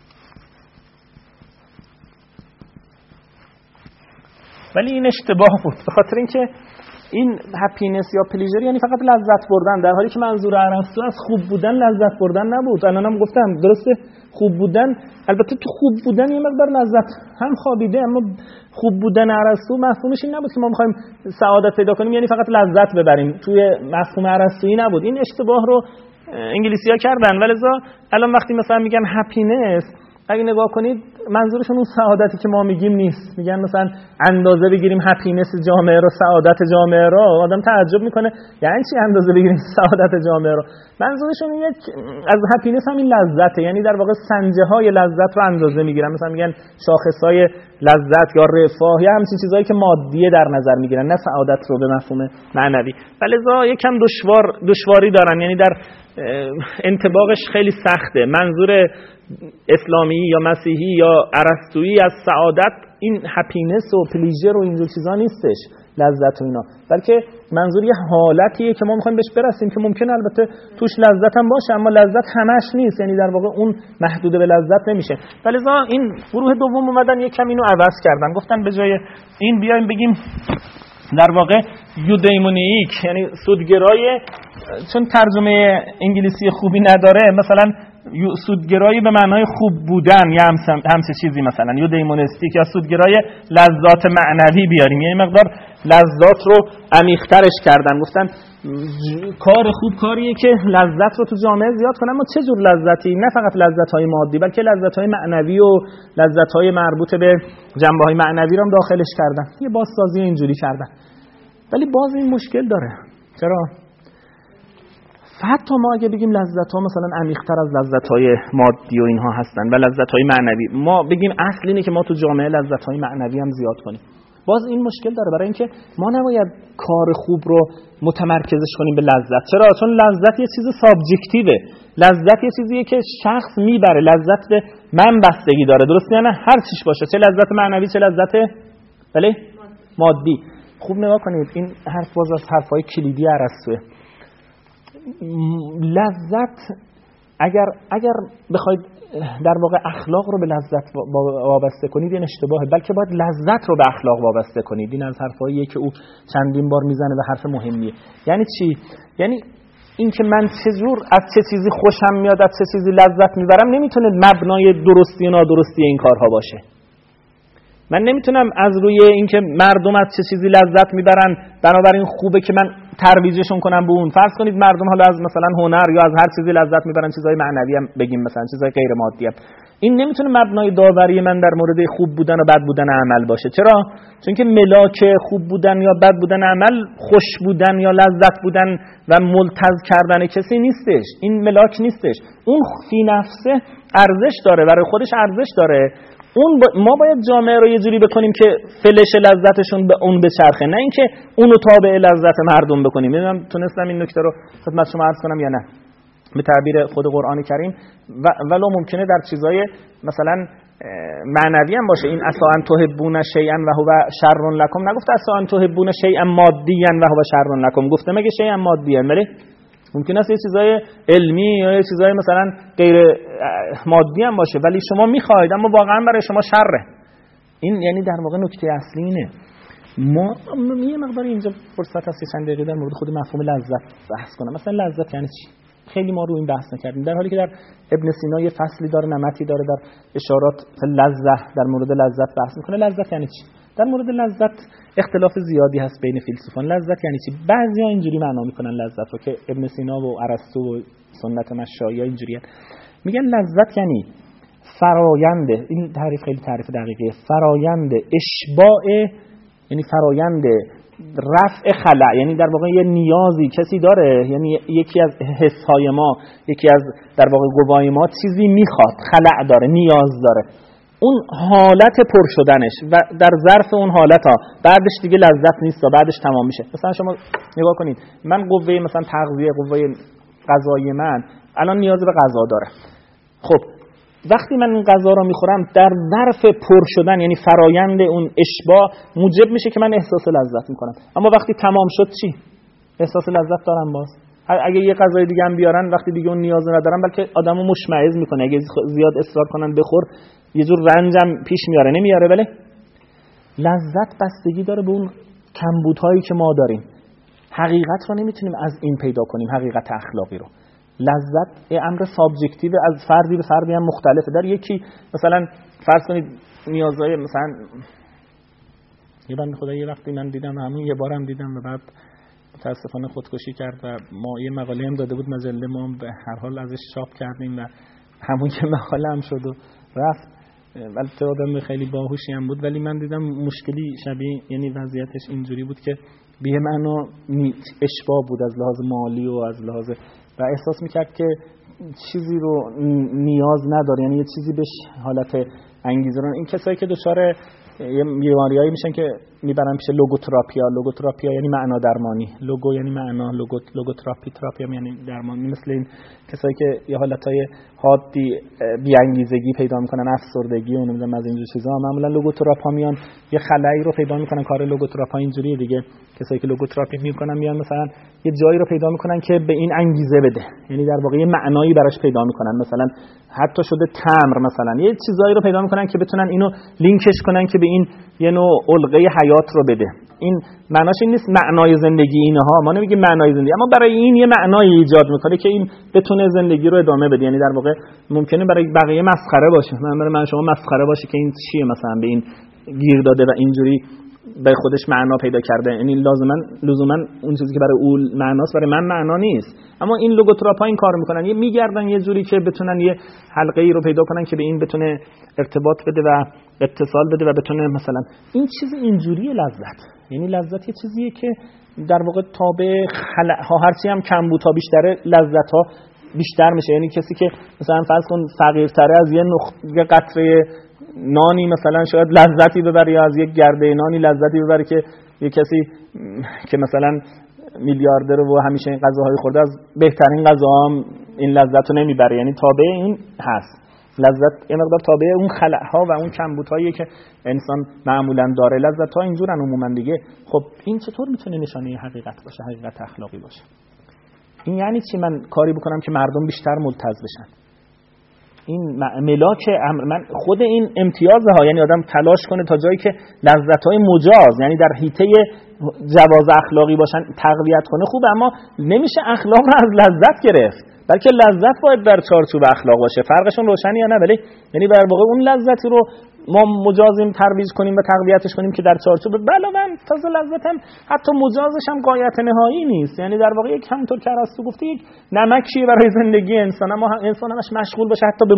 ولی این اشتباه بود، به خاطر اینکه این هپینس یا پلیژر یعنی فقط لذت بردن، در حالی که منظور ارسطو از خوب بودن لذت بردن نبود. الانم گفتم درسته خوب بودن، البته تو خوب بودن یه مقدار لذت هم خوابیده، اما خوب بودن ارسطو مفهومش این نبود که ما می‌خوایم سعادت پیدا کنیم یعنی فقط لذت ببریم، توی مفهوم ارسطویی نبود. این اشتباه رو انگلیسی‌ها کردن، ولذا الان وقتی مثلا میگن هپینس، اگه نگاه کنید منظورشون اون سعادتی که ما میگیم نیست. میگن مثلا اندازه بگیریم هپینس جامعه رو، سعادت جامعه رو. آدم تعجب میکنه یعنی چی اندازه بگیریم سعادت جامعه رو؟ منظورشون یک از هپینس همین لذته، یعنی در واقع سنجه های لذت رو اندازه میگیرن. مثلا میگن شاخص های لذت یا رفاه یا همین چیزایی که مادیه در نظر میگیرن، نه سعادت رو به مفهوم معنوی. ولذا یکم دشواری دارن، یعنی در انطباقش خیلی سخته. منظور اسلامی یا مسیحی یا ارسطویی از سعادت این هپینس و پلیژر و اینجور چیزا نیستش. لذت و اینا، بلکه منظور یه حالتیه که ما میخوایم بهش برسیم که ممکنه البته توش لذت هم باشه، اما لذت همش نیست، یعنی در واقع اون محدود به لذت نمیشه. ولی این گروه دوم اومدن یک کم اینو عوض کردن، گفتن به جای این بیایم بگیم در واقع یودیمونیک، یعنی سودگرای، چون ترجمه انگلیسی خوبی نداره، مثلا سودگرایی به معنای خوب بودن یا همچه چیزی، مثلا یودیمونستیک یا سودگرای لذات معنوی بیاریم، یعنی مقدار لذات رو عمیق‌ترش کردن. گفتن کار خوب کاریه که لذت رو تو جامعه زیاد کنه، اما چه جور لذتی؟ نه فقط لذت‌های مادی، بلکه لذت‌های معنوی و لذت‌های مربوط به جنبه‌های معنوی رو هم داخلش کردن. یه بازسازی اینجوری کردن. ولی باز این مشکل داره. چرا؟ حتی ما اگه بگیم لذت‌ها مثلا عمیق‌تر از لذت‌های مادی و اینها هستن و لذت‌های معنوی، ما بگیم اصل اینه که ما تو جامعه لذت‌های معنوی هم زیاد کنیم، باز این مشکل داره، برای اینکه ما نباید کار خوب رو متمرکزش کنیم به لذت. چرا؟ چون لذت یه چیز سابجکتیوه، لذت یه چیزیه که شخص میبره، لذت به من بستگی داره، درست یا نه؟ هر چیش باشه، چه لذت معنوی چه لذت مادی. خوب نگاه کنید، این حرف باز از حرفای کلیدی ارسطوئه. لذت اگر بخواید در واقع اخلاق رو به لذت وابسته کنید این اشتباهه، بلکه باید لذت رو به اخلاق وابسته کنید. این از حرفاییه که او چندین بار میزنه و حرف مهمیه. یعنی چی؟ یعنی این که من چجور از چه چیزی خوشم میاد، از چه چیزی لذت میبرم، نمیتونه مبنای درستی و نادرستی این کارها باشه. من نمیتونم از روی اینکه مردم از چه چیزی لذت میبرن بنابراین خوبه که من ترویجشون کنم به اون. فرض کنید مردم حالا از مثلا هنر یا از هر چیزی لذت میبرن، چیزای معنوی هم بگیم، مثلا چیزای غیر مادی هم، این نمیتونه مبنای داوری من در مورد خوب بودن و بد بودن عمل باشه. چرا؟ چون که ملاک خوب بودن یا بد بودن عمل خوش بودن یا لذت بودن و ملتز کردن کسی نیستش، این ملاک نیستش، اون فی نفسه ارزش داره، برای خودش ارزش داره. ما باید جامعه رو یه جوری بکنیم که فلش لذتشون به اون بچرخه، نه اینکه اونو تابع لذت مردم بکنیم. نمیدونم تونستم این نکته رو خدمت شما عرض کنم یا نه. به تعبیر خود قرآن کریم ولو ممکنه در چیزای مثلا معنوی هم باشه، این عسى ان تحبون شیئا و هو شر لکم، نگفته عسى ان تحبون شیئا مادیا و هو شر لکم، گفته مگه شیئا مادیا، ولی ممکن است یه چیزای علمی یا یه چیزای مثلا غیر مادی هم باشه ولی شما میخواید اما واقعا برای شما شره. این یعنی در واقع نکته اصلی اینه. ما یه مقدار اینجا فرصت هست چند دقیقه در مورد خود مفهوم لذت بحث کنم. مثلا لذت یعنی چی؟ خیلی ما رو این بحث نکردیم، در حالی که در ابن سینا یه فصلی داره، نمطی داره در اشارات لذت، در مورد لذت بحث میکنه. لذت یعنی چی؟ در مورد لذت اختلاف زیادی هست بین فیلسوفان. لذت یعنی چی؟ بعضیا اینجوری معنا میکنن لذت رو که ابن سینا و ارسطو و سنت مشایخ اینجوریه، میگن لذت یعنی فرایند، این تعریف خیلی تعریف دقیقه، فرایند اشباع، یعنی فرایند رفع خلأ، یعنی در واقع یه نیازی کسی داره، یعنی یکی از حسهای ما، یکی از در واقع گواهی ما چیزی میخواد، خلأ داره، نیاز داره، اون حالت پر شدنش و در ظرف اون حالت ها بعدش دیگه لذت نیست و بعدش تمام میشه. مثلا شما نگاه کنید، من قوه مثلا تغذیه، قوه غذایی من الان نیاز به غذا داره. خب وقتی من این غذا رو میخورم در ظرف پر شدن، یعنی فرایند اون اشباع، موجب میشه که من احساس لذت میکنم. اما وقتی تمام شد چی؟ احساس لذت دارم باز؟ اگه یه غذای دیگه هم بیارن وقتی دیگه اون نیاز ندارم، بلکه آدمو مشمئز میکنه. اگه زیاد اصرار کنن بخور یه جور رنجم پیش میاره، نمیاره. ولی لذت بستگی داره به اون کمبودهایی که ما داریم. حقیقت رو نمیتونیم از این پیدا کنیم، حقیقت اخلاقی رو. لذت امر سابجکتیو، از فردی به فردی هم مختلفه. در یکی مثلا فرض کنید نیازهای مثلا یه بنده خدا یه وقتی من دیدم، همون یه بارم دیدم و بعد متاسفانه خودکشی کرد و ما یه مقاله هم داده بود مجله، ما به هر حال ازش چاپ کردیم و همون که مقاله هم شد و رفت. البته آدم خیلی باهوشی هم بود ولی من دیدم مشکلی شبیه، یعنی وضعیتش اینجوری بود که به معنا اشباع بود از لحاظ مالی و از لحاظ، و احساس میکرد که چیزی رو نیاز نداره، یعنی یه چیزی بهش حالت انگیزه رو. این کسایی که دچار بیماریایی میشن که میبرن پیش لوگوتراپیا یعنی معنا درمانی. لوگو یعنی معنا، لوگوتراپی یعنی درمانی. مثل این کسایی که یه حالتای حادی بی‌انگیزگی پیدا میکنن، افسردگی و نمیدونم از اینجور چیزا، معمولا لوگوتراپا میان یه خلایی رو پیدا میکنن. کار لوگوتراپا اینجوریه دیگه. کسایی که لوگوتراپی میکنن میان مثلا یه جایی رو پیدا میکنن که به این انگیزه بده، یعنی در واقع یه معنایی براش پیدا میکنن. مثلا حتی شده تمر، مثلا یه چیزایی رو پیدا میکنن که بتونن اینو لینکش کنن که به این یه نوع علقه حیات رو بده. این معناش این نیست معنای زندگی اینها، ما نمیگیم معنای زندگی، اما برای این یه معنای ایجاد میکنه که این بتونه زندگی رو ادامه بده. یعنی در واقع ممکنه برای بقیه مسخره باشه، برای من شما مسخره باشه که این چیه، مثلا به این گیر داده و اینجوری به خودش معنا پیدا کرده. یعنی لزوما اون چیزی که برای اون معناست برای من معنا نیست. اما این لوگوتراپا این کارو میکنن، یه میگردن یه جوری که بتونن یه حلقه‌ای رو پیدا کنن که به این بتونه ارتباط بده و اتصال بده و بتونه مثلا این چیز اینجوری لذت. یعنی لذت یه چیزیه که در واقع تابع خلأها، هرچی هم کمبودها بیشتره لذت‌ها بیشتر میشه. یعنی کسی که مثلا فرض کن فقیرتره از یه قطره نانی مثلا شاید لذتی ببره، یا از یک گرده نانی لذتی ببره که یک کسی که مثلا میلیاردر و همیشه این غذاهای خورده از بهترین غذاها این لذت رو نمیبره. یعنی تابع این هست. لذت یه مقدار تابع اون خلأها و اون کمبودهایی که انسان معمولا داره. لذت‌ها اینجورن عموما دیگه. خب این چطور میتونه نشانه حقیقت باشه، حقیقت اخلاقی باشه؟ این یعنی چی؟ من کاری بکنم که مردم بیشتر ملتزم بشن. این ملاک امر، من خود این امتیازه ها، یعنی آدم تلاش کنه تا جایی که لذت‌های مجاز، یعنی در حیطه جواز اخلاقی باشن، تقویت کنه. خوبه، اما نمیشه اخلاق رو از لذت گرفت، بلکه لذت باید در چارچوب اخلاق باشه. فرقشون روشنه یا نه؟ ولی یعنی در واقع اون لذتی رو ما مجازیم ترویج کنیم و تقویتش کنیم که در چارچوب علاوه تازه لذت هم حتی مجازش هم غایت نهایی نیست. یعنی در واقع یک همونطور که ارسطو گفته یک نمکیه برای زندگی انسان، اما انسان همش مشغول باشه حتی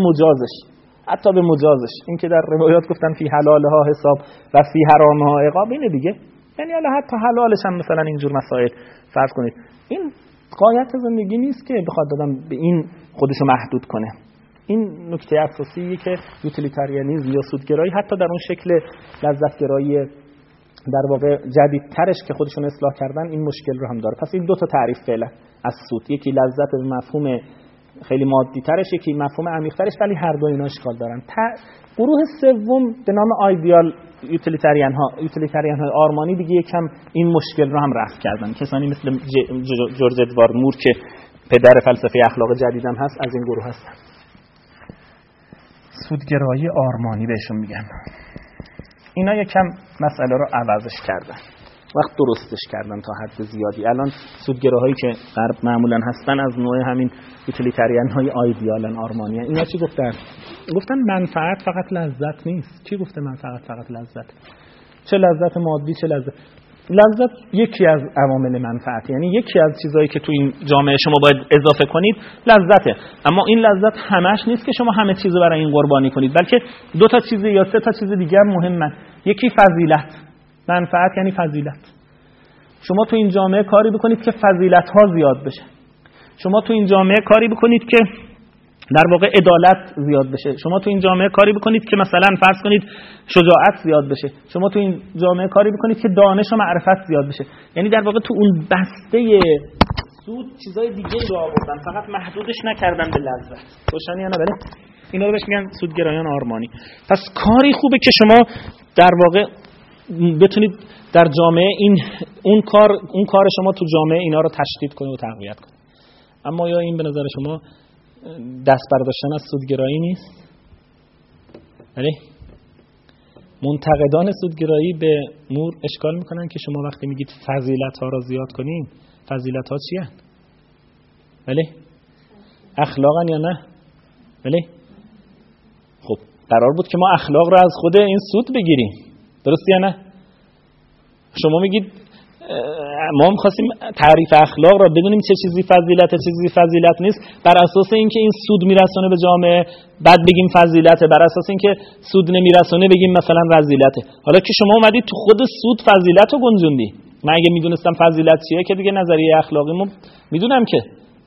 به مجازش. این که در روایات گفتن فی حلالها حساب و فی حرامها عقاب، اینه دیگه. یعنی حتی حلالش هم مثلا اینجور مسائل فرض کنید، این غایت زندگی نیست که بخواد آدم به این خودشو محدود کنه. این نکته اساسیه که یوتیلیتاریانیسم یا سودگرایی حتی در اون شکل لذتگرایی در واقع جدیدترش که خودشون اصلاح کردن این مشکل رو هم داره. پس این دو تا تعریف فعلا از سود، یکی لذت به مفهوم خیلی مادی ترش، یکی مفهوم عمیق ترش، ولی هر دو اینا اشکال دارن. گروه سوم به نام آیدیال یوتیلیتاریان های آرمانی دیگه یکم این مشکل رو هم رفع کردن. کسانی مثل جورج ادوارد مور که پدر فلسفه اخلاق جدیدم هست از این گروه هستن. سودگرایی آرمانی بهشون میگن. اینا یکم مسئله رو عوضش کردن، وقت درستش کردن تا حد زیادی. الان سودگراهایی که غرب معمولا هستن از نوع همین یوتیلیتاریان های آیدیالن، آرمانی. اینا چی گفتن؟ گفتن منفعت فقط لذت نیست. چی گفته منفعت فقط لذت؟ چه لذت مادی چه لذت یکی از عوامل منفعت، یعنی یکی از چیزایی که تو این جامعه شما باید اضافه کنید لذته. اما این لذت همش نیست که شما همه چیزو برای این قربانی کنید، بلکه دو تا چیز یا سه تا چیز دیگه هم مهمن. یکی فضیلت. منفعت یعنی فضیلت. شما تو این جامعه کاری بکنید که فضیلت ها زیاد بشه. شما تو این جامعه کاری بکنید که در واقع عدالت زیاد بشه. شما تو این جامعه کاری بکنید که مثلا فرض کنید شجاعت زیاد بشه. شما تو این جامعه کاری بکنید که دانش و معرفت زیاد بشه. یعنی در واقع تو اون بسته سود چیزای دیگه رو آوردن، فقط محدودش نکردن به لذت. روشنی یا نه؟ بله. اینا رو بهش میگن سودگرایان آرمانی. پس کاری خوبه که شما در واقع بتونید در جامعه اون کار شما تو جامعه اینا رو تشدید کنید و تقویت کنید. اما یا این به نظر شما دست برداشتن از سودگرایی نیست؟ بله. منتقدان سودگرایی به مور اشکال میکنن که شما وقتی میگید فضیلت ها رو زیاد کنین، فضیلت ها چی هست؟ بله. اخلاقن یا نه؟ بله. خب قرار بود که ما اخلاق رو از خود این سود بگیریم، درست یا نه؟ شما میگید ما می‌خواستیم تعریف اخلاق را بدونیم چه چیزی فضیلته چه چیزی فضیلت نیست، بر اساس اینکه این سود میرسونه به جامعه بعد بگیم فضیلته، بر اساس اینکه سود نمیرسونه بگیم مثلا رذیلته. حالا که شما اومدید تو خود سود فضیلت رو گنجوندی. من اگه میدونستم فضیلت چیه که دیگه نظریه اخلاقیمو میدونم که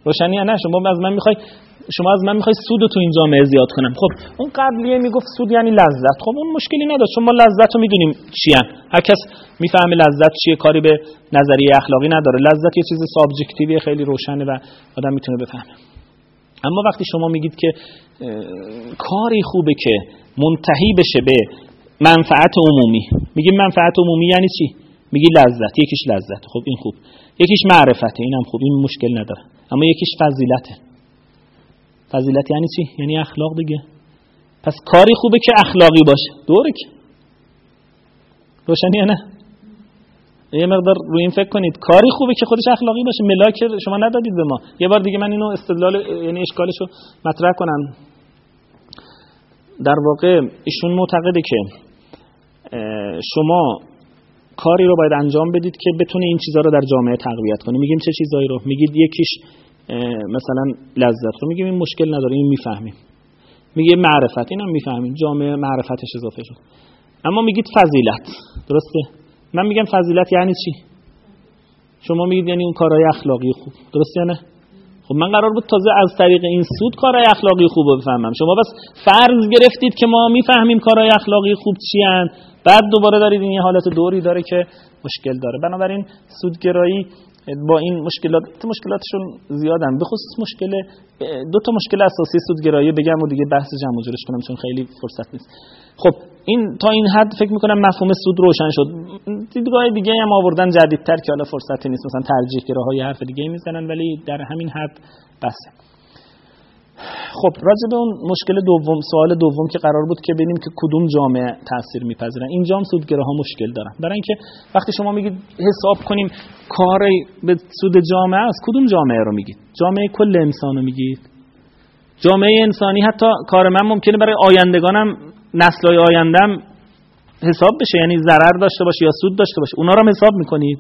روشنی نه؟ شما از من میخوای سود رو تو این جامعه زیاد کنم. خب اون قبلیه میگفت سود یعنی لذت. خب اون مشکلی نداشت، چون ما لذت رو میدونیم چی ان. هر کس میفهمه لذت چیه، کاری به نظریه اخلاقی نداره. لذت یه چیز سابجکتیویه، خیلی روشنه و آدم میتونه بفهمه. اما وقتی شما میگید که کاری خوبه که منتهی بشه به منفعت عمومی، میگیم منفعت عمومی یعنی چی؟ میگی لذت، یکیش لذت، خب این خوب. یکیش معرفته، اینم خوب، این مشکل نداره. اما یکیش فضیلته. فضیلت یعنی چی؟ یعنی اخلاق دیگه. پس کاری خوبه که اخلاقی باشه، دوره که روشنیه نه؟ یه مقدار روی این فکر کنید. کاری خوبه که خودش اخلاقی باشه. ملاک شما ندادید به ما. یه بار دیگه من اینو استدلال یعنی اشکالشو مطرح کنم. در واقع ایشون معتقده که شما کاری رو باید انجام بدید که بتونه این چیزا رو در جامعه تقویت کنه. میگیم چه چیزایی رو؟ میگید یکیش مثلا لذت رو میگیم این مشکل نداره، این میفهمیم. میگه معرفت، اینم میفهمیم، جامعه معرفتش اضافه شد. اما میگید فضیلت، درسته؟ من میگم فضیلت یعنی چی؟ شما میگید یعنی اون کارهای اخلاقی خوب، درسته یا نه؟ خب من قرار بود تازه از طریق این سود کارهای اخلاقی خوب رو بفهمم. شما بس فرض گرفتید که ما میفهمیم کارهای اخلاقی خوب چی ان، بعد دوباره دارید این یه حالت دوری داره که مشکل داره. بنابراین سودگرایی با این مشکلاتشون زیادن. به خصوص دو تا مشکل اساسی سودگرایی بگم و دیگه بحث جمع و جورش کنم چون خیلی فرصت نیست. خب این تا این حد فکر میکنم مفهوم سود روشن شد. دیدگاه دیگه هم آوردن جدیدتر که حالا فرصتی نیست، مثلا ترجیح گراهای حرف دیگه میزنن، ولی در همین حد بسه. خب راجع به اون مشکل دوم، سوال دوم که قرار بود که ببینیم که کدوم جامعه تاثیر میپذیرن، اینجا هم سودگراها مشکل دارن. برای اینکه وقتی شما میگید حساب کنیم کار به سود جامعه است، کدوم جامعه رو میگید؟ جامعه کل انسان رو میگید؟ جامعه انسانی حتی کار من ممکنه برای آیندگانم، نسل‌های آیندهم حساب بشه، یعنی ضرر داشته باشه یا سود داشته باشه، اونا رو هم حساب میکنید؟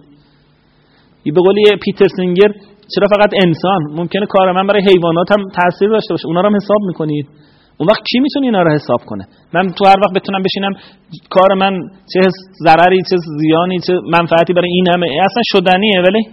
به قولی پیتر سینگر چرا فقط انسان؟ ممکنه کار من برای حیوانات هم تاثیر داشته باشه، اونا رو هم حساب میکنید؟ اون وقت کی میتونه اینا رو حساب کنه؟ من تو هر وقت بتونم بشینم کار من چه ضرری چه زیانی چه منفعتی برای این همه اصلا شدنیه. ولی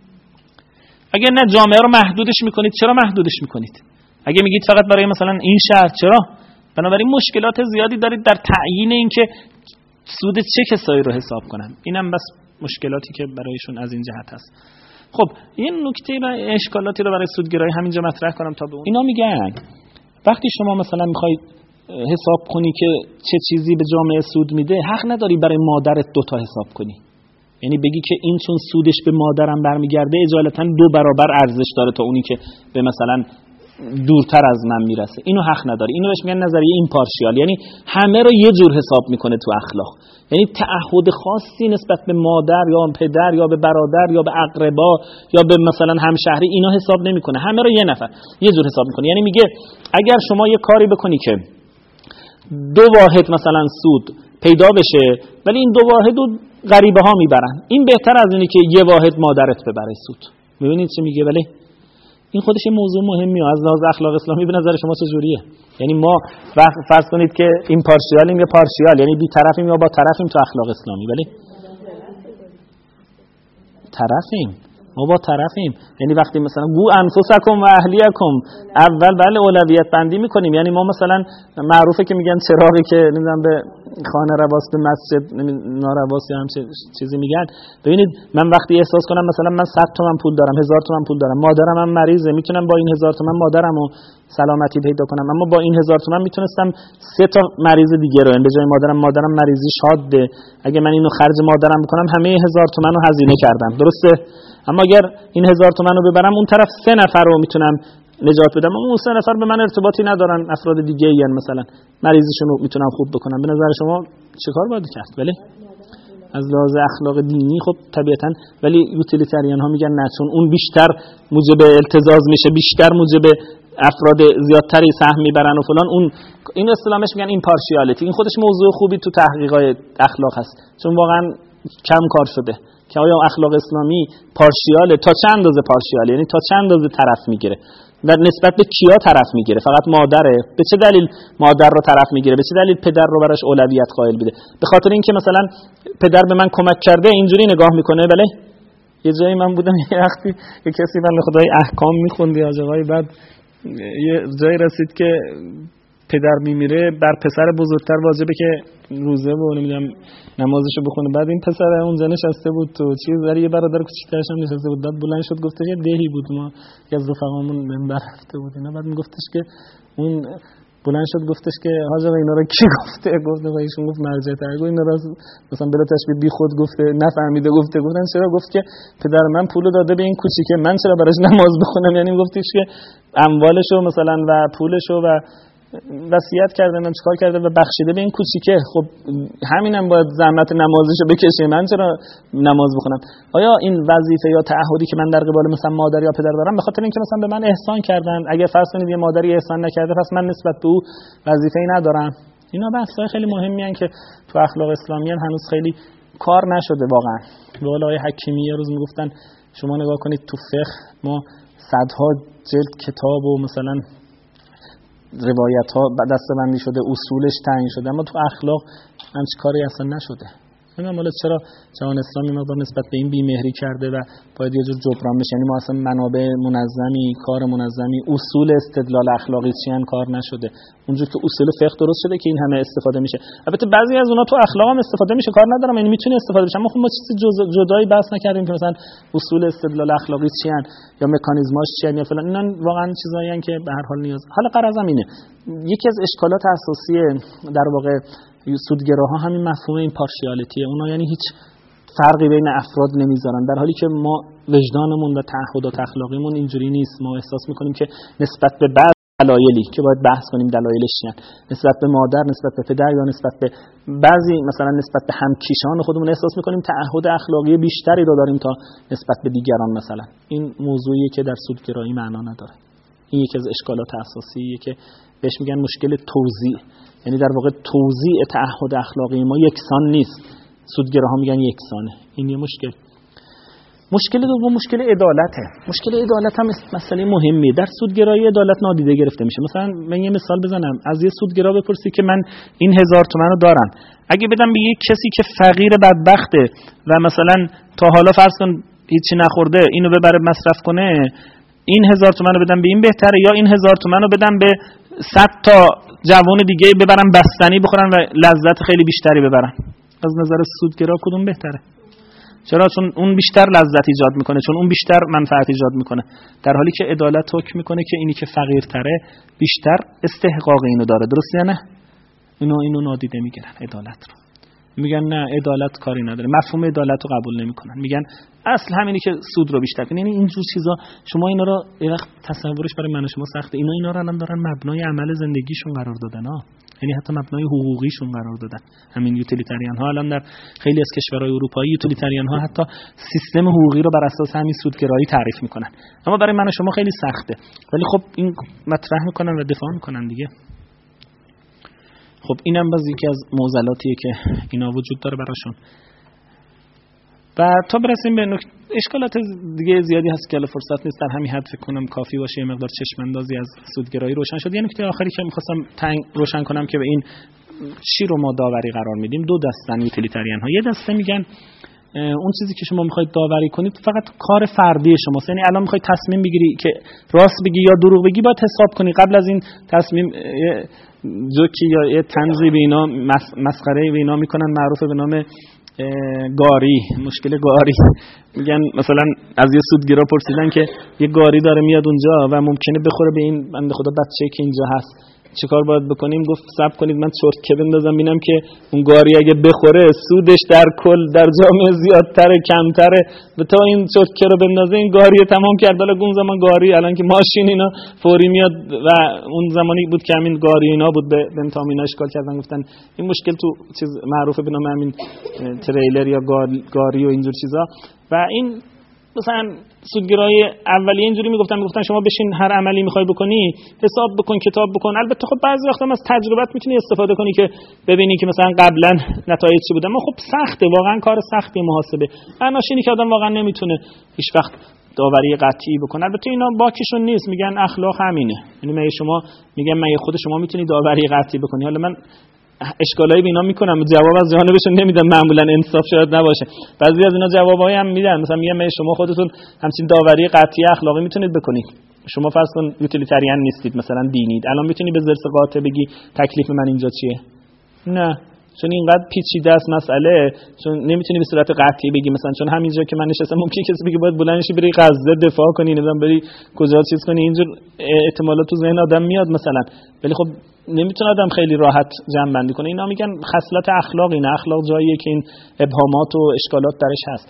اگه نه جامعه رو محدودش میکنید، چرا محدودش میکنید؟ اگه میگید فقط برای مثلا این شهر، چرا؟ بنابراین مشکلات زیادی دارید در تعیین این که سود چه کسایی رو حساب کنن. اینم بس مشکلاتی که برایشون از این جهت هست. خب این نکته و اشکالاتی رو برای سودگرایی همینجا مطرح کنم تا به اون. اینا میگن وقتی شما مثلا میخواید حساب کنی که چه چیزی به جامعه سود میده، حق نداری برای مادرت دوتا حساب کنی. یعنی بگی که این چون سودش به مادرم برمیگرده اجالتا 2 برابر ارزش داره تا اونی که به مثلا دورتر از من میرسه. اینو حق نداری. اینو بهش میگن نظریه ایمپارشیال، یعنی همه رو یه جور حساب میکنه تو اخلاق. یعنی تعهد خاصی نسبت به مادر یا پدر یا به برادر یا به اقربا یا به مثلا همشهری اینا حساب نمیکنه. همه رو یه نفر یه جور حساب میکنه. یعنی میگه اگر شما یه کاری بکنی که 2 واحد مثلا سود پیدا بشه ولی این 2 واحد رو غریبه ها میبرن، این بهتر از اینی که یه واحد مادرت ببره سود. میبینید چه میگه؟ ولی این خودش یه موضوع مهمیه از لحاظ اخلاق اسلامی. به نظر شما چجوریه؟ یعنی ما فرض کنید که ایمپارشیالیم یا پارشیال، یعنی بی طرفیم یا با طرفیم تو اخلاق اسلامی، ولی طرفیم، ما با طرفیم. یعنی وقتی مثلا گو انفسکم و اهلیکم، اول بله اولویت بندی میکنیم. یعنی ما مثلا معروفه که میگن چراغی که نمیدونم به خانه رواست به مسجد نارواست یا همچین چیزی میگن. ببینید من وقتی احساس کنم مثلا من 100 تومن پول دارم، 1000 تومن پول دارم، مادرم هم مریضه، میتونم با این 1000 تومن مادرمو سلامتی پیدا کنم، اما با این 1000 تومن میتونستم 3 تا مریض دیگه رو به جای مادرم مریضی شاده، اگه من اینو خرج مادرم بکنم همه 1000 تومن رو هزینه کردم، درسته؟ اما اگر این 1000 تومن رو ببرم اون طرف 3 نفر رو میتونم نجات بدم، اون 3 نفر به من ارتباطی ندارن، افراد دیگه ای ان، مثلا مریضشون رو میتونم خوب بکنم. به نظر شما چیکار باید کرد؟ ولی از لحاظ اخلاق دینی خب طبیعتاً، ولی یوتیلیتریان ها میگن نه، چون اون بیشتر موجب التزاز میشه، بیشتر موجب افراد زیادتری سهم میبرن و فلان. اون این اصطلاحش میگن ایمپارشیالیتی. این خودش موضوع خوبی تو تحقیقات اخلاق هست، چون واقعا کم کار شده که آیا اخلاق اسلامی پارشیاله، تا چند اندازه پارشیاله، یعنی تا چند اندازه طرف میگیره و نسبت به کیا طرف میگیره. فقط مادره، به چه دلیل مادر رو طرف میگیره، به چه دلیل پدر رو براش اولویت قائل بوده؟ به خاطر اینکه مثلا پدر به من کمک کرده اینجوری نگاه میکنه، بله یه جایی من بودم یه وقتی یه کسی بنده خدای احکام میخوند یا آقای، بعد یه جایی رسید که پدر میمیره، بر پسر بزرگتر واجبه که روزه و نمیدونم نمازشو بخونه. بعد این پسر اونجا نشسته بود تو چیز، ولی یه برادر کوچیک‌ترش هم نشسته بود. بعد بلند شد گفته یه دهی بود، ما که از رفقامون منبر رفته بود اینا. بعد میگفتش که اون بلند شد گفتش که حاج آقا اینا رو کی گفته؟ گفت آقا ایشون گفت مرجع ترگو اینا رو مثلا بلا تشبیه بی خود گفته، نفهمیده گفته. گفتن چرا؟ گفت که پدر من پولو داده به این کوچیکه، من چرا براش نماز بخونم؟ یعنی گفتش که اموالشو مثلا و پولشو و وصیت کرده، من چیکار کرده و بخشیده به این کوچیکه. خب همینم باید زحمت نمازشو بکشه، من چرا نماز بخونم؟ آیا این وظیفه یا تعهدی که من در قبال مثلا مادر یا پدر دارم به خاطر اینکه مثلا به من احسان کردن، اگه فرض کنید یه مادری احسان نکرده پس من نسبت به او وظیفه‌ای ندارم؟ اینا بحث‌های خیلی مهمی ان که تو اخلاق اسلامی هنوز خیلی کار نشده واقعا. به قول آقای حکیمی یه روز میگفتن شما نگاه کنید تو فقه ما صدها جلد کتاب و مثلا روایت ها دسته‌بندی شده، اصولش تعیین شده، اما تو اخلاق همچین کاری اصلا نشده. نمیدونم حالا چرا جهان اسلامی مقدار نسبت به این بی‌مهری کرده و باید یه جور جبران بشه. یعنی ما اصلا منابع منظمی، کار منظمی، اصول استدلال اخلاقی چیان کار نشده. اونجور که اصول فقه درست شده که این همه استفاده میشه. البته بعضی از اونها تو اخلاق هم استفاده میشه، کار ندارم، یعنی میتونه استفاده بشه، اما خب ما چیزی جدایی بحث نکردیم که مثلا اصول استدلال اخلاقی چیان یا مکانیزماش چیان یا فلان. اینا واقعا چیزایی ان که به هر حال نیاز. حالا غرضم اینه، یکی از اشکالات اساسی در واقع سودگراها همین مفهوم این پارشیالیتیه. اونا یعنی هیچ فرقی بین افراد نمیذارن، در حالی که ما وجدانمون و تعهدات اخلاقیمون اینجوری نیست. ما احساس میکنیم که نسبت به بعض دلایلی که باید بحث کنیم دلایلش چیه، نسبت به مادر، نسبت به پدر یا نسبت به بعضی مثلا نسبت به همکیشان خودمون احساس میکنیم تعهد اخلاقی بیشتری رو داریم تا نسبت به دیگران. مثلا این موضوعیه که در سودگرایی معنا نداره. این یکی از اشکالات اساسیه که بهش میگن مشکل توزیع، یعنی در واقع توزیع تعهد اخلاقی ما یکسان نیست. سودگراها میگن یکسانه. این یه مشکل. مشکل دوم مشکل عدالته. مشکل عدالت هم مسئله مهمیه. در سودگرایی عدالت نادیده گرفته میشه. مثلا من یه مثال بزنم، از یه سودگرا بپرسی که من این 1000 تومان رو دارم، اگه بدم به یک کسی که فقیر بدبخته و مثلا تا حالا فرض کن هیچی نخورده، اینو ببره مصرف کنه، این 1000 تومان رو بدم به این بهتره یا این 1000 تومان رو بدم به 100 تا جوان دیگه ببرن بستنی بخورن و لذت خیلی بیشتری ببرن؟ از نظر سودگرا کدوم بهتره؟ چرا؟ چون اون بیشتر لذت ایجاد میکنه، چون اون بیشتر منفعت ایجاد میکنه، در حالی که عدالت حکم میکنه که اینی که فقیرتره بیشتر استحقاق اینو داره. درسته یا نه؟ اینو نادیده میگیرن عدالت رو. میگن نه عدالت کاری نداره، مفهوم عدالت رو قبول نمیکنن، میگن اصل همینی که سود رو بیشتر کنه. یعنی اینجور چیزا شما اینا رو یه وقت تصورش برای من و شما سخته. اینا رو الان دارن مبنای عمل زندگیشون قرار دادن ها، یعنی حتی مبنای حقوقیشون قرار دادن. همین یوتیلیتریان ها الان در خیلی از کشورهای اروپایی یوتیلیتریان ها حتی سیستم حقوقی رو بر اساس همین سودگرایی تعریف میکنن. اما برای من و شما خیلی سخته، ولی خب این مطرح میکنن و دفاع میکنن دیگه. خب اینم باز یکی از معضلاتیه که اینا وجود داره براشون. و تا برسیم به اشکالات دیگه زیادی هست که الان فرصت نیست، در همین حد فکر کنم کافی باشه یه مقدار چشم اندازی از سودگرایی روشن شد. یه نکته آخری که می‌خواستم روشن کنم که به این چی رو ما داوری قرار میدیم. دو دستن یوتیلیتریان ها. یه دسته میگن اون چیزی که شما میخواید داوری کنید فقط کار فردی شماست، یعنی الان میخواید تصمیم بگیری که راست بگی یا دروغ بگی، باید حساب کنی قبل از این تصمیم. جوکی یا یه طنزی به اینا، مسخره به اینا میکنن معروفه به نام گاری، مشکل گاری. میگن مثلا از یه سودگرا پرسیدن که یه گاری داره میاد اونجا و ممکنه بخوره به این بنده خدا بچه‌ای که اینجا هست، چیکار باید بکنیم؟ گفت صبر کنید من چرتکه بندازم ببینم که اون گاری اگه بخوره سودش در کل در جامعه زیادتره کمتره، به تا این چرتکه رو بندازه این گاری تمام کرد. حالا اون زمان گاری الان که ماشین اینا فوری میاد و اون زمانی بود که همین گاری اینا بود به امتحان اینا اشکال کردن، گفتن این مشکل تو چیز معروفه به نام همین تریلر یا گاری و اینجور چیزا. و این مثلا سودگرای اولیه اینجوری میگفتن شما بشین هر عملی میخوای بکنی حساب بکن، کتاب بکن. البته خب بعضی وقتا از تجربت میتونی استفاده کنی که ببینی که مثلا قبلا نتایج چی بوده، اما خب سخته، واقعا کار سختی محاسبه. معناش اینه که آدم واقعا نمیتونه هیچ وقت داوری قطعی بکنه. البته اینا باکشون نیست، میگن اخلاق همینه. یعنی من شما میگم من خود شما میتونی داوری قطعی بکنی. حالا من اشکالایی به اینا میکنم، جواب از جانبشون نمیدم، معمولا انصاف شاید نباشه. بعضی از اینا جوابایی هم میدن، مثلا میگم شما خودتون همچین داوری قطعی اخلاقی میتونید بکنید. شما فرض کن یوتیلیتریان نیستید، مثلا دینید، الان میتونی به زرس قاطع بگی تکلیف من اینجا چیه؟ نه، چون اینقدر پیچیده است مسئله، چون نمیتونی به صورت قطعی بگی مثلا چون همینجا که من نشستم ممکنه کسی بگه باید بلند شی بری غزه دفاع کنی، نمیدونم بری کجا چیز کنی، اینجور احتمالات تو ذهن آدم میاد مثلا، ولی خب نمیتونه آدم خیلی راحت جمع بندی کنه. اینا میگن خصلت اخلاقی، نه اخلاق جاییه که این ابهامات و اشکالات درش هست.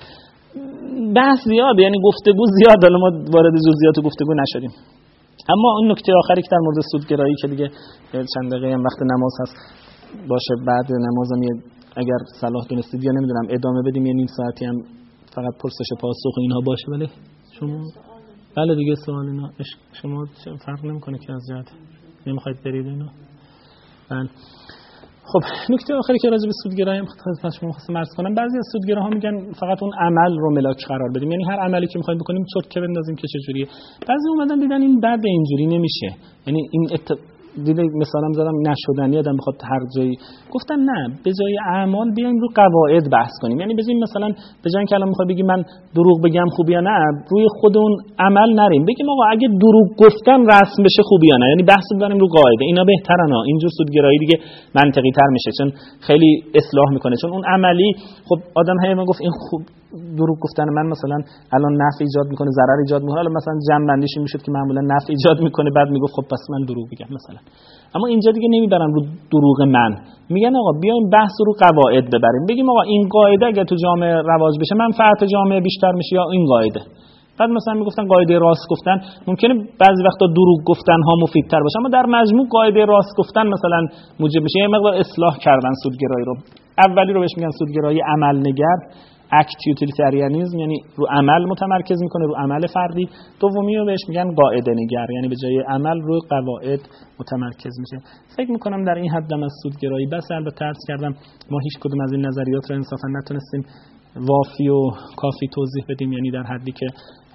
بحث زیاد، یعنی گفتگو زیاد، حالا ما وارد جزئیات گفتگو نشدیم. اما اون نکته آخری که در مورد سودگرایی که دیگه چند دقیقه هم وقت نماز هست باشه، بعد نمازم اگر صلاح دونستید یا نمیدونم ادامه بدیم، یه نیم ساعتی هم فقط پرسش و پاسخ اینها باشه. ولی شما بله دیگه سوال اینا شما فرق نمیکنه که از جهت نمیخواید برید اینا. بله خب نکته آخری که راجع به سودگرایی هم شما خواستم عرض کنم، بعضی از سودگراها میگن فقط اون عمل رو ملاک قرار بدیم، یعنی هر عملی که میخوایم بکنیم چرتکه بندازیم که چجوریه. بعضی اومدن دیدن این بعد اینجوری نمیشه، یعنی این دیده مثلا زدم نشدنی آدم بخواد هر جایی، گفتن نه، به جای اعمال بیایم رو قواعد بحث کنیم. یعنی بزنیم مثلا به جای اینکه الان میخواد بگی من دروغ بگم خوبه یا نه، روی خود اون عمل نریم، بگیم آقا اگه دروغ گفتن رسم بشه خوبه یا نه، یعنی بحث بزنیم رو قاعده. اینا بهتره نه، اینجور سودگرایی دیگه منطقی تر میشه، چون خیلی اصلاح میکنه. چون اون عملی خب آدم هی میگفت این خوب دروغ گفتن من مثلا الان نفع ایجاد میکنه ضرر ایجاد میکنه، حالا مثلا جمع بندیش این میشد که معمولا نفع ایجاد میکنه، بعد میگفت خب پس من دروغ میگم مثلا. اما اینجا دیگه نمیبرن رو دروغ من، میگن آقا بیایم بحث رو قواعد ببریم، بگیم آقا این قاعده اگه تو جامعه رواج بشه منفعت جامعه بیشتر میشه یا این قاعده. بعد مثلا میگفتن قاعده راست گفتن ممکنه بعضی وقتا دروغ گفتن ها مفیدتر باشه، اما در مجموع قاعده راست گفتن مثلا موجب میشه. یه مقدار اصلاح کردن سودگرایی رو. اولی رو بهش میگن سودگرایی عمل نگر، اکت یوتیلیتریانیسم، یعنی رو عمل متمرکز میکنه، رو عمل فردی. دومی رو بهش میگن قاعده نگر، یعنی به جای عمل روی قواعد متمرکز میشه. فکر میکنم در این حدم از سودگرایی بس. البته عرض کردم ما هیچ کدوم از این نظریات رو انصافا نتونستیم وافی و کافی توضیح بدیم، یعنی در حدی که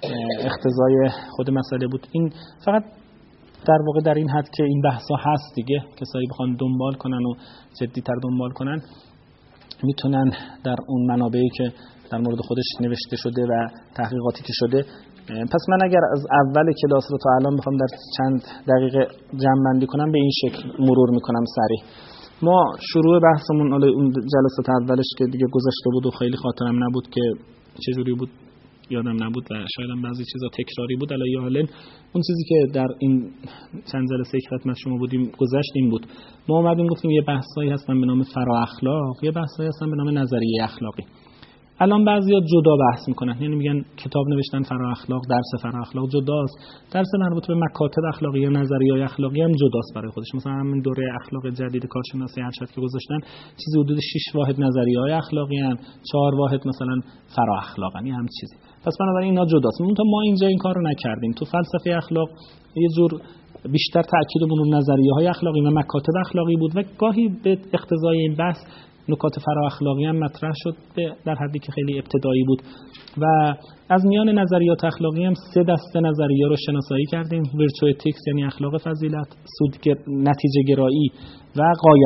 اقتضای خود مسئله بود. این فقط در واقع در این حد که این بحثا هست دیگه، کسایی بخوان دنبال کنن و جدی‌تر دنبال کنن میتونن در اون منابعی که در مورد خودش نوشته شده و تحقیقاتی که شده. پس من اگر از اول کلاس رو تا الان بخوام در چند دقیقه جمع بندی کنم به این شکل مرور میکنم سریع. ما شروع بحثمون اون جلسات اولش که دیگه گذشته بود و خیلی خاطرم نبود که چجوری بود، یادم نبود و شاید هم بعضی چیزا تکراری بود. علی حال اون چیزی که در این چند جلسه که خدمت شما بودیم گذشت این بود، ما اومدیم گفتیم یه بحثایی هستن به نام فرا اخلاق، یه بحثایی هستن به نام نظریه اخلاقی. الان بعضیا جدا بحث میکنن، یعنی میگن کتاب نوشتن فرا اخلاق، درس فرا اخلاق جداست، درس مربوط به مکاتب اخلاقی یا نظریه اخلاقی هم جداست برای خودش. مثلا همین دوره اخلاق جدید کارشناسی ارشد که گذاشتن چیزی حدود 6 واحد نظریه‌های اخلاقی ان، 4 واحد مثلا فرا اخلاقن، یه هم چیزی. پس بنابراین اینا جداست. ما اینجا این کارو نکردیم. تو فلسفه اخلاق یه جور بیشتر تاکیدمون رو نظریه‌های اخلاقی و مکاتب اخلاقی بود و گاهی به اقتضای این بحث نکات فرا اخلاقی هم مطرح شد در حدی که خیلی ابتدایی بود. و از میان نظریات اخلاقی هم 3 دسته نظریه رو شناسایی کردیم: ورچو اتیکس یعنی اخلاق فضیلت، نتیجه گرایی و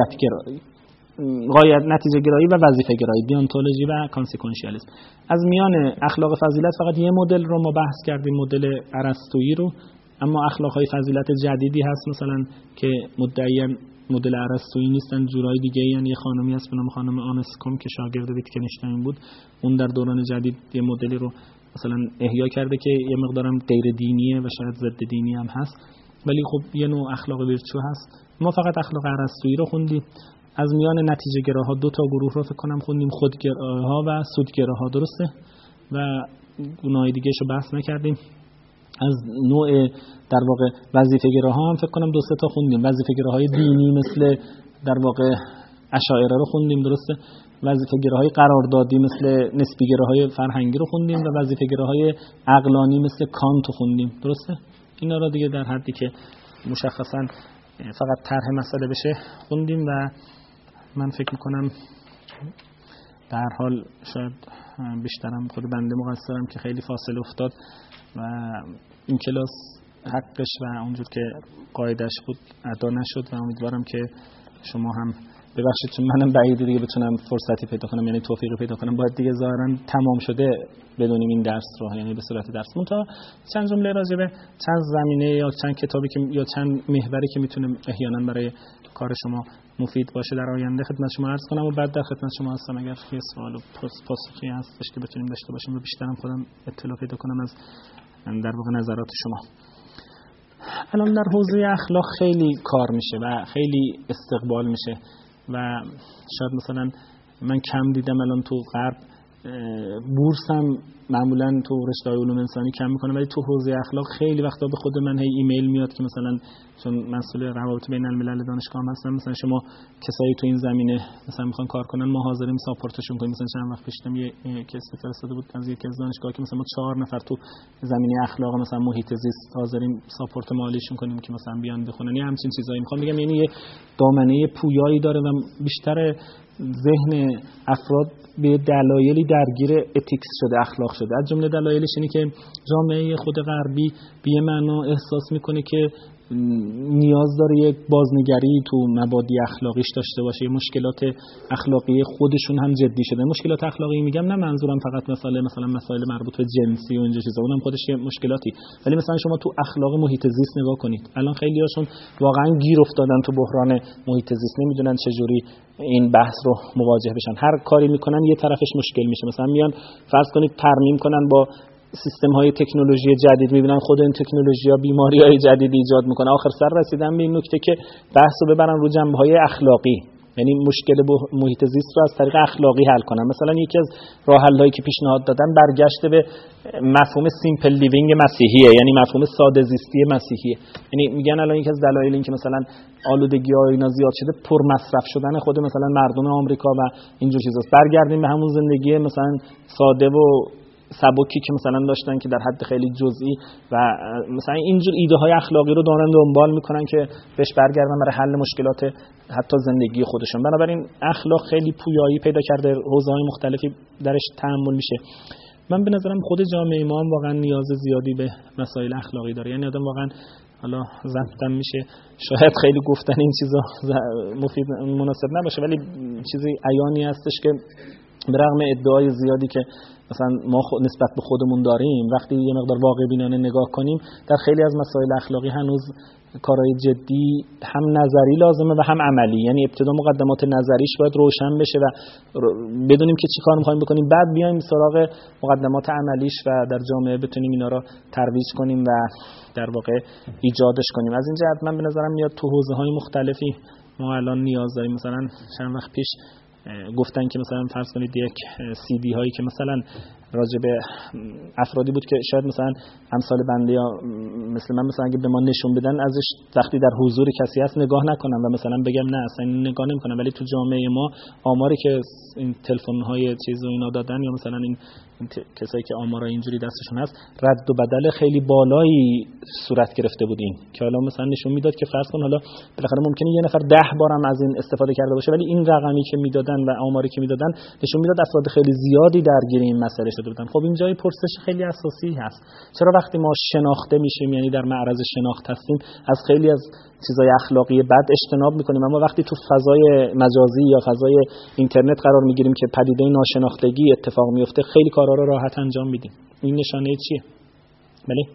نتیجه گرایی و وظیفه گرایی، دیونتولوژی و کانسیکوئنشیالیسم. از میان اخلاق فضیلت فقط یه مدل رو ما بحث کردیم، مدل ارسطویی رو. اما اخلاق‌های فضیلت جدیدی هست مثلا که مدعیان مدل ارسطویی نیستن، جورای دیگه، یعنی یه خانمی هست به نام خانم آنسکوم که شاگرد ویتکنشتاین بود. اون در دوران جدید یه مدلی رو مثلا احیا کرده که یه مقدارم غیر دینیه و شاید ضد دینی هم هست، ولی خب یه نوع اخلاق ویرچو هست. ما فقط اخلاق ارسطویی رو خوندیم. از میان نتیجه گراها 2 تا گروه رو فکر کنم خوندیم، خودگراها و سودگراها، درسته؟ و گونه‌های دیگه شو بحث نکردیم. از نوع در واقع وظیفه گراها هم فکر کنم 2-3 تا خوندیم. وظیفه گراهای دینی مثل در واقع اشاعره رو خوندیم، درسته؟ وظیفه گراهای قراردادی مثل نسبی گراهای فرهنگی رو خوندیم و وظیفه گراهای عقلانی مثل کانت رو خوندیم، درسته؟ اینا رو دیگه در حدی که مشخصاً فقط طرح مسئله بشه خوندیم و من فکر میکنم به هر حال شاید بیشترم خود بنده مقصرم که خیلی فاصله افتاد و این کلاس حقش و اونجور که قاعدش بود ادا نشد و امیدوارم که شما هم ببخشید چون منم بعیده دیگه بتونم فرصتی پیدا کنم، یعنی توفیقی پیدا کنم، باید دیگه ظاهرا تمام شده بدونیم این درس رو، یعنی به صورت درس. منتها چند جمله راجع به چند زمینه یا چند کتابی که یا چند محوری که میتونه احیانا برای کار شما مفید باشه در آینده خدمت شما عرض کنم و بعد در خدمت شما هستم اگر یه سوال و پاسخی هستش که بتونیم داشته باشیم و بیشترم خودم اطلاع پیدا کنم از در واقع نظرات شما. الان در حوزه اخلاق خیلی کار میشه و خیلی استقبال میشه و شاید مثلا من کم دیدم الان تو غرب بورس هم معمولا تو رشته علوم انسانی کم میکنه، ولی تو حوزه اخلاق خیلی وقتا به خود من ایمیل میاد که مثلا چون مسئول روابط بین الملل دانشگاه هستم، مثلا شما کسایی تو این زمینه مثلا میخوان کار کنن ما حاضریم ساپورتشون کنیم. مثلا چند وقت پیش یه کیس فرستاده بود از یکی از دانشگاه‌ها که مثلا ما 4 نفر تو زمینه اخلاق مثلا محیط زیست حاضریم ساپورت مالیشون کنیم که مثلا بیان بخونن. یه همچین چیزایی میخوام بگم، یعنی یه دامنه پویایی داره و بیشتر ذهن افراد به دلایلی درگیر اتیکس شده، اخلاق شده. از جمله دلایلش اینه که جامعه خود غربی به یه معنا احساس میکنه که نیاز داره یک بازنگری تو مبادی اخلاقیش داشته باشه. مشکلات اخلاقی خودشون هم جدی شده. مشکلات اخلاقی میگم نه منظورم فقط مثلا مسائل مربوط به جنسی و اینجا چیزا، اونم خودش یه مشکلاتی، ولی مثلا شما تو اخلاق محیط زیست نگاه کنید. الان خیلیاشون واقعا گیر افتادن تو بحران محیط زیست، نمیدونن چه جوری این بحث رو مواجه بشن. هر کاری میکنن یه طرفش مشکل میشه. مثلا میان فرض کنید ترمیم کنن با سیستم های تکنولوژی جدید، میبینن خود این تکنولوژی ها بیماری های جدید ایجاد میکنه. آخر سر رسیدن به این نکته که بحث رو ببرن رو جنبه های اخلاقی، یعنی مشکل محیط زیست رو از طریق اخلاقی حل کنن. مثلا یکی از راه حل‌هایی که پیشنهاد دادن برگشته به مفهوم سیمپل لیوینگ مسیحیه، یعنی مفهوم ساده زیستی مسیحیه. یعنی میگن الان یکی از دلایل این که مثلا آلودگی‌ها اینا زیاد شده پر مصرف شدن خود مثلا مردم آمریکا و اینجور چیزاست. برگردیم به همون زندگی مثلا ساده و سبکی که مثلا داشتن که در حد خیلی جزئی و مثلا اینجور ایده های اخلاقی رو دارن دنبال میکنن که بهش برگردن برای حل مشکلات حتی زندگی خودشون. بنابراین اخلاق خیلی پویایی پیدا کرده، حوزه‌های مختلفی درش تأمل میشه. من به نظرم خود جامعه ما هم واقعا نیاز زیادی به مسائل اخلاقی داره. یعنی آدم واقعا حالا زنتم میشه شاید خیلی گفتن این چیزا مفید مناسب نباشه، ولی چیزی عیانی هستش که به رغم ادعای زیادی که مثلا ما نسبت به خودمون داریم، وقتی یه مقدار واقع بینانه نگاه کنیم در خیلی از مسائل اخلاقی هنوز کارهای جدی هم نظری لازمه و هم عملی. یعنی ابتدا مقدمات نظریش باید روشن بشه و بدونیم که چی کار می‌خوایم بکنیم، بعد بیایم سراغ مقدمات عملیش و در جامعه بتونیم اینا رو ترویج کنیم و در واقع ایجادش کنیم. از این جهت من به نظرم میاد تو حوزه‌های مختلفی ما الان نیاز داریم. مثلا چند وقت پیش گفتن که مثلا فرض کنید یک سی دی هایی که مثلا راجع به افرادی بود که شاید مثلا امثال بنده یا مثل من مثلا اگه به ما نشون بدن ازش وقتی در حضور کسی هست نگاه نکنم و مثلا بگم نه اصلا نگاه نمی‌کنم، ولی تو جامعه ما آماری که این تلفن های چیز و اینا دادن یا مثلا این کسایی که آمارا اینجوری دستشون هست رد و بدل خیلی بالایی صورت گرفته بود. این که حالا مثلا نشون میداد که فرض کن حالا بالاخره ممکنه یه نفر 10 بارم از این استفاده کرده باشه، ولی این رقمی که میدادن و آماری که میدادن نشون میداد افراد خیلی زیادی درگیر این مسئله شده بودن. خب این جای پرسش خیلی اساسی هست، چرا وقتی ما شناخته میشیم یعنی در معرض شناخت هستیم از خیلی از چیزای اخلاقی بد اجتناب میکنیم، اما وقتی تو فضای مجازی یا فضای اینترنت قرار میگیریم که پدیده ناشناختگی اتفاق میفته خیلی کارا رو راحت انجام میدیم. این نشانه چیه؟ بله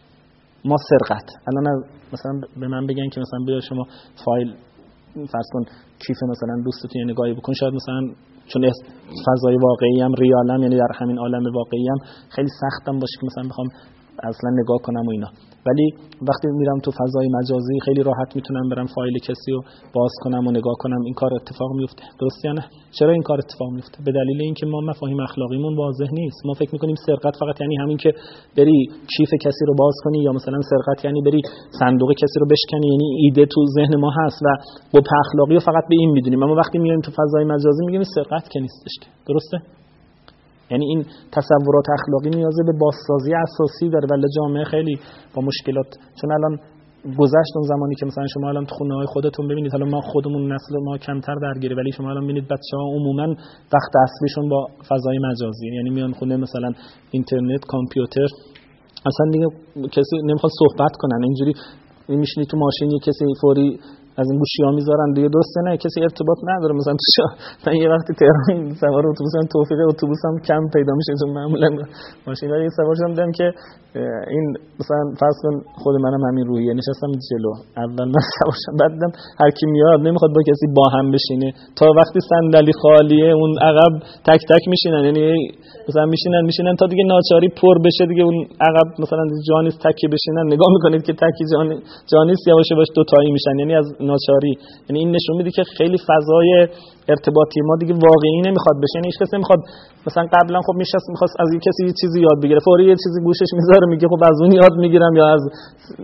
ما سرقت الان مثلا به من بگن که مثلا بیا شما فایل فرض کن کیف مثلا دوستت یه نگاهی بکن، شاید مثلا چون فضای واقعی هم ریالم یعنی در همین عالم واقعی هم خیلی سختم باشه که مثلا بخوام اصلا نگاه کنم و اینا، ولی وقتی میرم تو فضای مجازی خیلی راحت میتونم برم فایل کسی رو باز کنم و نگاه کنم. این کار اتفاق میفته، درسته یا نه؟ چرا این کار اتفاق میفته؟ به دلیل اینکه ما مفاهیم اخلاقیمون واضح نیست. ما فکر میکنیم سرقت فقط یعنی همین که بری کیف کسی رو باز کنی، یا مثلا سرقت یعنی بری صندوق کسی رو بشکنی. یعنی ایده تو ذهن ما هست و قبح اخلاقی رو فقط به این میدونیم، اما وقتی میایم تو فضای مجازی میگیم سرقت که نیستش، درسته؟ یعنی این تصورات اخلاقی نیاز به بازسازی اساسی داره، ولی جامعه خیلی با مشکلات، چون الان گذشت اون زمانی که مثلا شما الان تو خونه‌های خودتون ببینید، حالا ما خودمون نسل ما کمتر درگیره، ولی شما الان ببینید بچه‌ها عموما وقت اصلیشون با فضای مجازی، یعنی میان خونه مثلا اینترنت، کامپیوتر، اصلا دیگه کسی نمیخواد صحبت کنن، اینجوری میشینی تو ماشین یه کسی فوری از این گوشی‌ها میذارن دیگه، درسته نه کسی ارتباط نداره. مثلا من یه وقتی تهران سوار اتوبوسم، توفیق اتوبوسم کم پیدا میشه چون معمولا ماشینا یه سوار شدم دیدم که این مثلا فرض کن خود منم همین روحیه، نشستم جلو، اول من سوار شدم، بعد دیدم هر کی میاد نمیخواد با کسی با هم بشینه، تا وقتی صندلی خالیه اون عقب تک تک میشینن، یعنی مثلا میشینن تا دیگه ناچاری پر بشه دیگه اون عقب مثلا جانیس تکی بشینن، نگاه میکنید که تکی جانیس یواش یواش دو تایی میشن، یعنی از ناچاری. یعنی این نشون میده که خیلی فضای ارتباطی ما دیگه واقعی نمیخواد بشه. یعنی هیچ کس نمیخواد مثلا قبلا خب میخواست از کسی یه چیزی یاد بگیره، فوری یه چیزی گوشش میذاره میگه خب از اون یاد میگیرم، یا از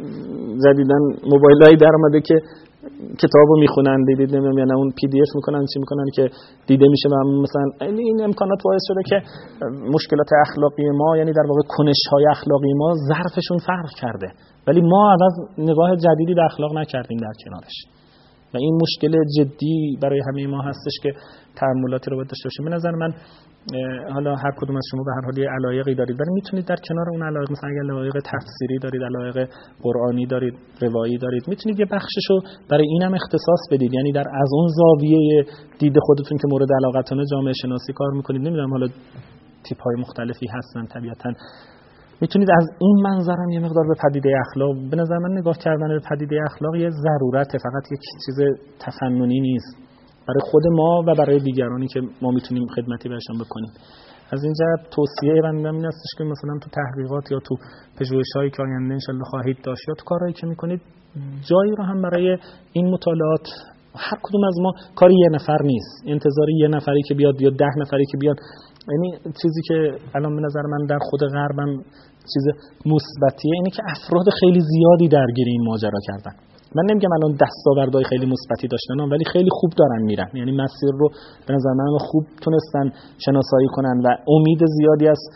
جدیدن موبایلای در اومده که کتابو میخونن، دیدید نمیدونم، یعنی اون پی دی اف میکنن چی میکنن که دیده میشه. مثلا این امکانات باعث شده که مشکلات اخلاقی ما، یعنی در واقع کنش‌های اخلاقی ما ظرفشون فرق کرده، ولی ما عوض نگاه جدیدی به اخلاق نکردیم در کنارش، و این مشکل جدی برای همه ما هستش که تعاملاتی رو باید داشته باشیم. به نظر من حالا هر کدوم از شما به هر حال یه علایقی دارید، ولی میتونید در کنار اون علایق، مثلا اگر علایق تفسیری دارید، علایق قرآنی دارید، روایی دارید، میتونید یه بخششو برای اینم اختصاص بدید، یعنی در از اون زاویه دید خودتون که مورد علاقتونه جامعه شناسی کار میکنید. نمیدونم حالا تیپ‌های مختلفی هستن طبیعتاً، میتونید از این منظرم یه مقدار به پدیده اخلاق، به نظر من نگاه کردن به پدیده اخلاق یه ضرورته، فقط یک چیز تفننی نیست، برای خود ما و برای دیگرانی که ما میتونیم خدمتی بهشون بکنیم. از این جهت توصیه بنده این هستش که مثلا تو تحقیقات یا تو پژوهش‌هایی که آینده ان شاءالله خواهید داشت یا تو کارهایی که میکنید، جایی رو هم برای این مطالعات، هر کدوم از ما کاری یه نفر نیست، انتظاری یه نفری که بیاد یا 10 نفری که بیاد. یعنی چیزی که الان به نظر من در خود غربم چیز مثبتیه اینه که افراد خیلی زیادی درگیر این ماجرا کردن. من نمیگم الان دستاوردهای خیلی مثبتی داشتن، ولی خیلی خوب دارن میرن، یعنی مسیر رو به نظر من خوب تونستن شناسایی کنن و امید زیادی است.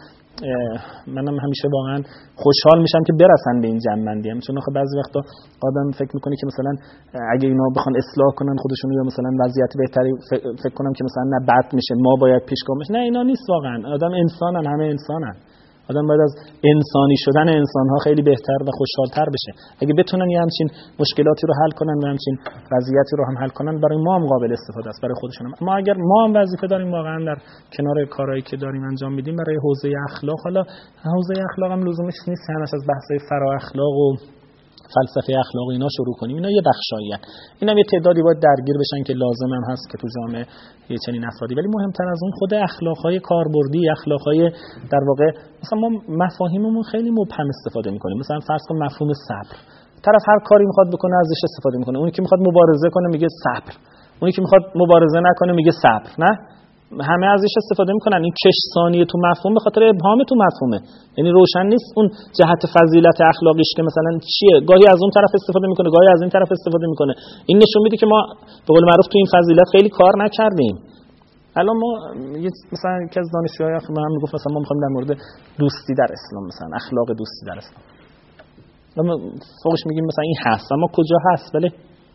منم همیشه واقعا خوشحال میشم که برسن به این جنبندی، چون آخه بعضی وقتا آدم فکر میکنه که مثلا اگه اینا بخوان اصلاح کنن خودشون یا مثلا وضعیت بهتری فکر کنم که مثلا نه بد میشه، ما باید پیشگام بشیم. نه اینا نیست، واقعا آدم انسانن، همه انسانن، آدم باید از انسانی شدن انسان‌ها خیلی بهتر و خوشحال‌تر بشه. اگه بتونن یه همچین مشکلاتی رو حل کنن و همچین وضعیتی رو هم حل کنن، برای ما هم قابل استفاده است، برای خودشون هم. اما اگر ما هم وظیفه داریم واقعا در کنار کارهایی که داریم انجام میدیم برای حوزه اخلاق، حالا حوزه اخلاق هم لزومش نیست همش از بحث‌های فرا اخلاق و فلسفه اخلاق اینا شروع کنیم، اینا یه بخشاییه، اینا یه تعدادی باید درگیر بشن که لازم هم هست که تو جامعه یه چنین افرادی، ولی مهمتر از اون خود اخلاقهای کاربردی، اخلاقهای در واقع مثلا ما مفاهیممون خیلی مبهم استفاده میکنیم. مثلا فرض کن مفهوم صبر، طرف هر کاری میخواد بکنه ازش استفاده میکنه، اونی که میخواد مبارزه کنه میگه صبر، اونی که میخواد مبارزه نکنه میگه صبر. نه، همه ازش استفاده میکنن. این کش ثانیه تو مفهوم به خاطر ابهام تو مفهومه، یعنی روشن نیست اون جهت فضیلت اخلاقیش که مثلا چیه، گاهی از اون طرف استفاده میکنه، گاهی از این طرف استفاده میکنه. این نشون میده که ما به قول معروف تو این فضیلت خیلی کار نکردیم. الان ما مثلا یکی از دانشجوهای من میگفت مثلا ما میخوایم در مورد دوستی در اسلام، مثلا اخلاق دوستی در اسلام، ما فوقش میگیم مثلا این هست، اما کجا هست؟ بله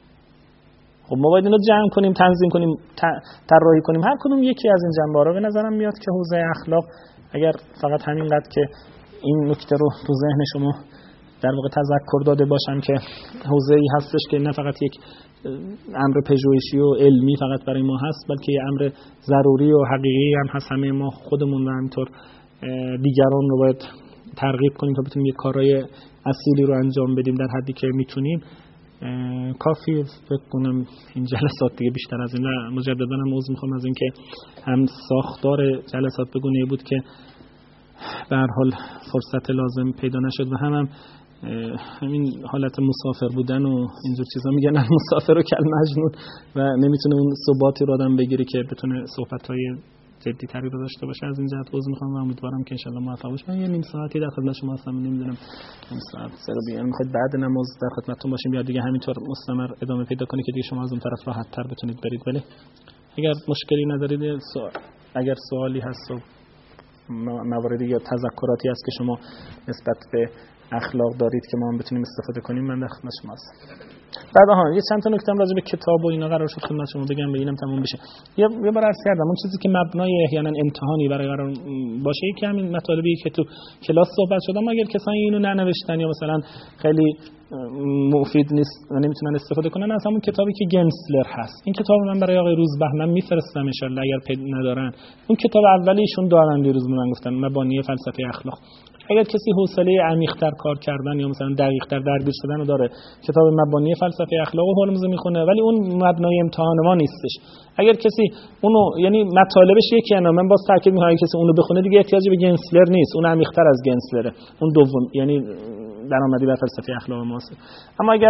خب ما باید اینو جمع کنیم، تنظیم کنیم، طراحی کنیم. هر کدوم یکی از این جنبه‌ها به نظرم میاد که حوزه اخلاق اگر فقط همینقدر که این نکته رو تو ذهن شما در واقع تذکر داده باشم که حوزه‌ای هستش که نه فقط یک امر پژوهشی و علمی فقط برای ما هست، بلکه یه امر ضروری و حقیقی هم هست. همه ما خودمون و همینطور دیگران رو باید ترغیب کنیم تا بتونیم یه کارهای اصیلی رو انجام بدیم در حدی که میتونیم. کافی فکر کنم این جلسات دیگه بیشتر از این. مجددا هم عذر میخوام از اینکه هم ساختار جلسات به گونه‌ای بود که به هر حال فرصت لازم پیدا نشد و هم همین حالت مسافر بودن و اینجور چیزا میگن مسافر و کل مجنون و نمیتونه اون ثباتی رو آدم بگیره که بتونه صحبت‌های جدی تری رو داشته باشه. از این جهت عذر میخوام و امیدوارم که ان شاء الله موفق باشیم. یه نیم ساعتی در خدمت شما هستم، نمیدونم نیم ساعت سر بیان میخواید بعد نماز در خدمتتون باشیم یا دیگه همینطور مستمر ادامه پیدا کنه که دیگه شما از اون طرف راحت تر بتونید برید. ولی اگر مشکلی ندارید، اگر سوالی هست و مواردی یا تذکراتی هست که شما نسبت به اخلاق دارید که ما هم بتونیم استفاده کنیم، من در خدمت شما هستم. بعد یه چند تا نکته راجع به کتاب و اینا قرار شد خدمت شما بگم، به اینم تموم بشه. یه بار عرض کردم اون چیزی که مبنای احیانا امتحانی برای قرار باشه که همین مطالبی که تو کلاس صحبت شد، اما اگر کسایی اینو ننوشتن یا مثلا خیلی مفید نیست و نمیتونن استفاده کنن از همون کتابی که گنسلر هست. این کتاب من برای آقای روزبهمن میفرستم ان شاء الله اگر پیدا ندارن. اون کتاب اولیشون دارن، دیروز من گفتم مبانی فلسفه اخلاق. اگر کسی حوصله عمیق‌تر کار کردن یا مثلا دقیق‌تر درگیر شدن رو داره، کتاب مبانی فلسفه اخلاق و هولمز میخونه، ولی اون مبنای امتحان ما نیستش. اگر کسی اونو یعنی مطالبش یکی انا، من باز تاکید می‌کنم اگه کسی اونو بخونه دیگه احتیاجی به گنسلر نیست، اون عمیق‌تر از گنسلره، اون دوم یعنی درآمدی بر فلسفه اخلاق معاصر. اما اگر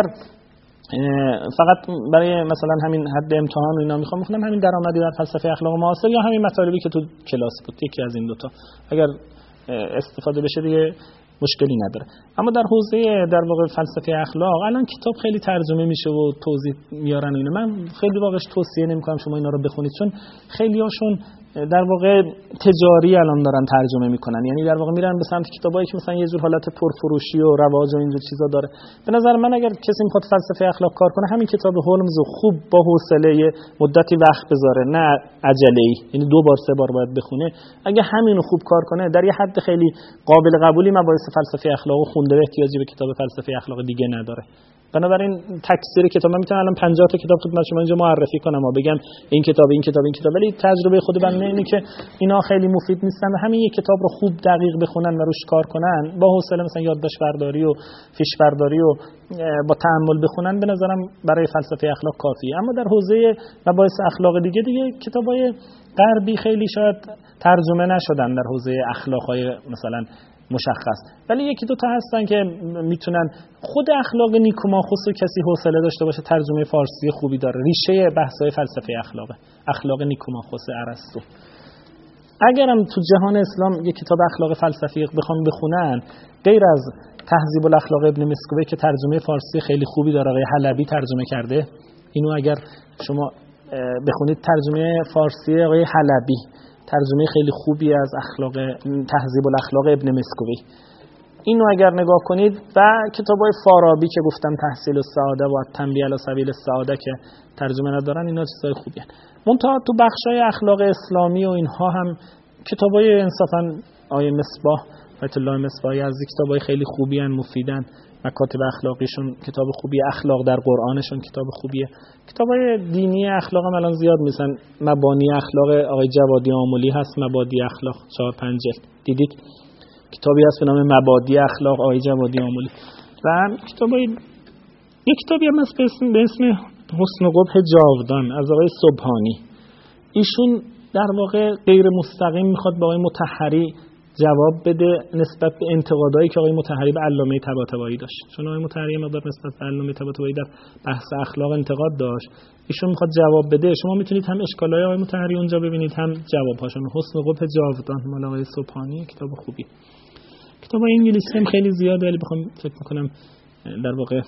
فقط برای مثلا همین حد امتحان و اینا میخوام بخونم، همین درآمدی بر فلسفه اخلاق معاصر یا همین مطالبی که تو کلاس بود، یکی از این دوتا اگر استفاده بشه دیگه مشکلی نداره. اما در حوزه در واقع فلسفه اخلاق الان کتاب خیلی ترجمه میشه و توضیح میارن اینو. من خیلی واقعا توصیه نمیکنم شما اینا رو بخونید، چون خیلی هاشون در واقع تجاری الان دارن ترجمه میکنن، یعنی در واقع میرن به سمت کتابایی که مثلا یه جور حالت پرفروشی و رواج و اینجور چیزا داره. به نظر من اگر کسی میخواد فلسفه اخلاق کار کنه، همین کتاب هولمز رو خوب با حوصله مدتی وقت بذاره، نه عجله‌ای، یعنی 2 بار 3 بار باید بخونه. اگه همینو خوب کار کنه در یه حد خیلی قابل قبولی مباحث فلسفه اخلاق خونده و احتیاجی به کتاب فلسفه اخلاق دیگه نداره. بنابراین تکثیر کتاب، من میتونم الان 50 تا کتاب خدمت شما اینجا معرفی کنم و بگم این کتاب این کتاب این کتاب، ولی تجربه خود بنده اینه که اینا خیلی مفید نیستن و همین یک کتاب رو خوب دقیق بخونن و روش کار کنن، با حوصله مثلا یادداشت برداری و فیش برداری و با تأمل بخونن، به نظرم برای فلسفه اخلاق کافیه. اما در حوزه مباحث اخلاق دیگه کتابای غربی خیلی شاید ترجمه نشدن در حوزه اخلاقای مثلا مشخص، ولی یکی دو تا هستن که میتونن. خود اخلاق نیکوماخوس رو کسی حوصله داشته باشه، ترجمه فارسی خوبی داره، ریشه بحث‌های فلسفه اخلاق نیکوماخوس ارسطو. اگرم تو جهان اسلام یک کتاب اخلاق فلسفی بخوام بخونن، غیر از تهذیب الاخلاق ابن مسکوی که ترجمه فارسی خیلی خوبی داره، آقای حلبی ترجمه کرده، اینو اگر شما بخونید، ترجمه فارسی آقای حلبی، ترجمه خیلی خوبی از اخلاق تهذیب الاخلاق ابن مسکوی، اینو اگر نگاه کنید، و کتابای فارابی که گفتم تحصیل السعاده و تنبیه علی سبیل السعاده که ترجمه ندارن، اینا چیزای خوبیه. منتها تو بخشای اخلاق اسلامی و اینها هم کتابای انصافا آیه مصباح بیت الله مصباحی از کتابای خیلی خوبی ان، مفیدن. مکاتب اخلاقیشون کتاب خوبیه، اخلاق در قرآنشون کتاب خوبیه. کتابای دینی اخلاق هم الان زیاد میسن. مبانی اخلاق آقای جوادی آملی هست، مبادی اخلاق 4-5 جلد، دیدید؟ کتابی هست به نام مبادی اخلاق آقای جوادی آملی. و یک کتابی هم هست به اسم حسن و قبح جاودان از آقای سبحانی. ایشون در واقع غیر مستقیم میخواد با آقای مطهری جواب بده نسبت به انتقادایی که آقای مطهری به علامه طباطبایی داشت. چون آقای مطهری مقدار نسبت به علامه طباطبایی در بحث اخلاق انتقاد داشت، ایشون میخواد جواب بده. شما میتونید هم اشکالای آقای مطهری اونجا ببینید، هم جوابهاشون. حسن و قبح جاودان مال آقای سبحانی کتاب خوبی. کتاب انگلیسی هم خیلی زیاده، ولی بخوام فکر میکنم در واقع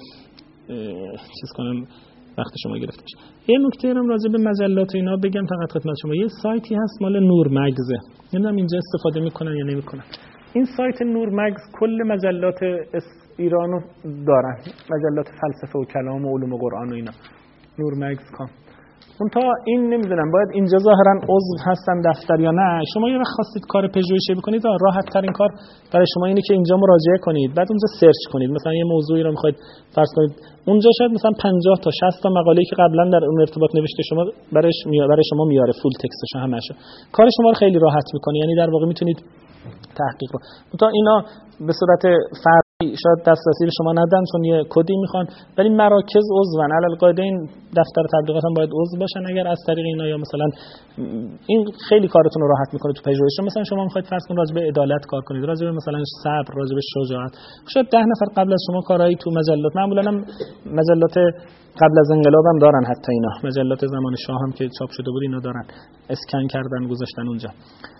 چیز کنم وقت شما گرفته بشه. یه نکته هم راجع به مجلات اینا بگم فقط خدمت شما. یه سایتی هست مال نور مگز، نمیدونم اینجا استفاده میکنن یا نمیکنن. این سایت نور مگز کل مجلات ایرانو دارن، مجلات فلسفه و کلام و علوم قرآن و اینا، nurmagz.com. اون تا این نمیدونم باید اینجا ظاهرا عضو هستن دفتر یا نه. شما یه وقت خواستید کار پژوهشی بکنید، راحت ترین کار برای شما اینه که اینجا مراجعه کنید، بعد اونجا سرچ کنید. مثلا یه موضوعی رو میخواید فرض کنید، اونجا شاید مثلا 50 تا 60 تا مقاله‌ای که قبلا در اون ارتباط نوشته شما برای شما میاره، فول تکستش همه‌شو. کار شما رو خیلی راحت میکنه، یعنی در واقع میتونید تحقیق رو. تا اینا به صورت فردی شاید دسترسی به شما ندن چون یه کدی میخوان، ولی مراکز عضوان. علی القاعده این دفتر تبلیغات هم باید عضو باشن. اگر از طریق اینا یا مثلا این خیلی کارتون رو راحت میکنه تو پژوهش. مثلا شما میخواید فرض کنید راجع به عدالت کار کنید، راجع به مثلا صبر، راجع به شجاعت، شاید 10 نفر قبل از شما کارایی تو مجلات، معمولا هم مجلات قبل از انقلاب هم دارن، حتی اینا مجلات زمان شاه هم که چاپ شده بود اینا دارن، اسکن کردن گذاشتن اونجا.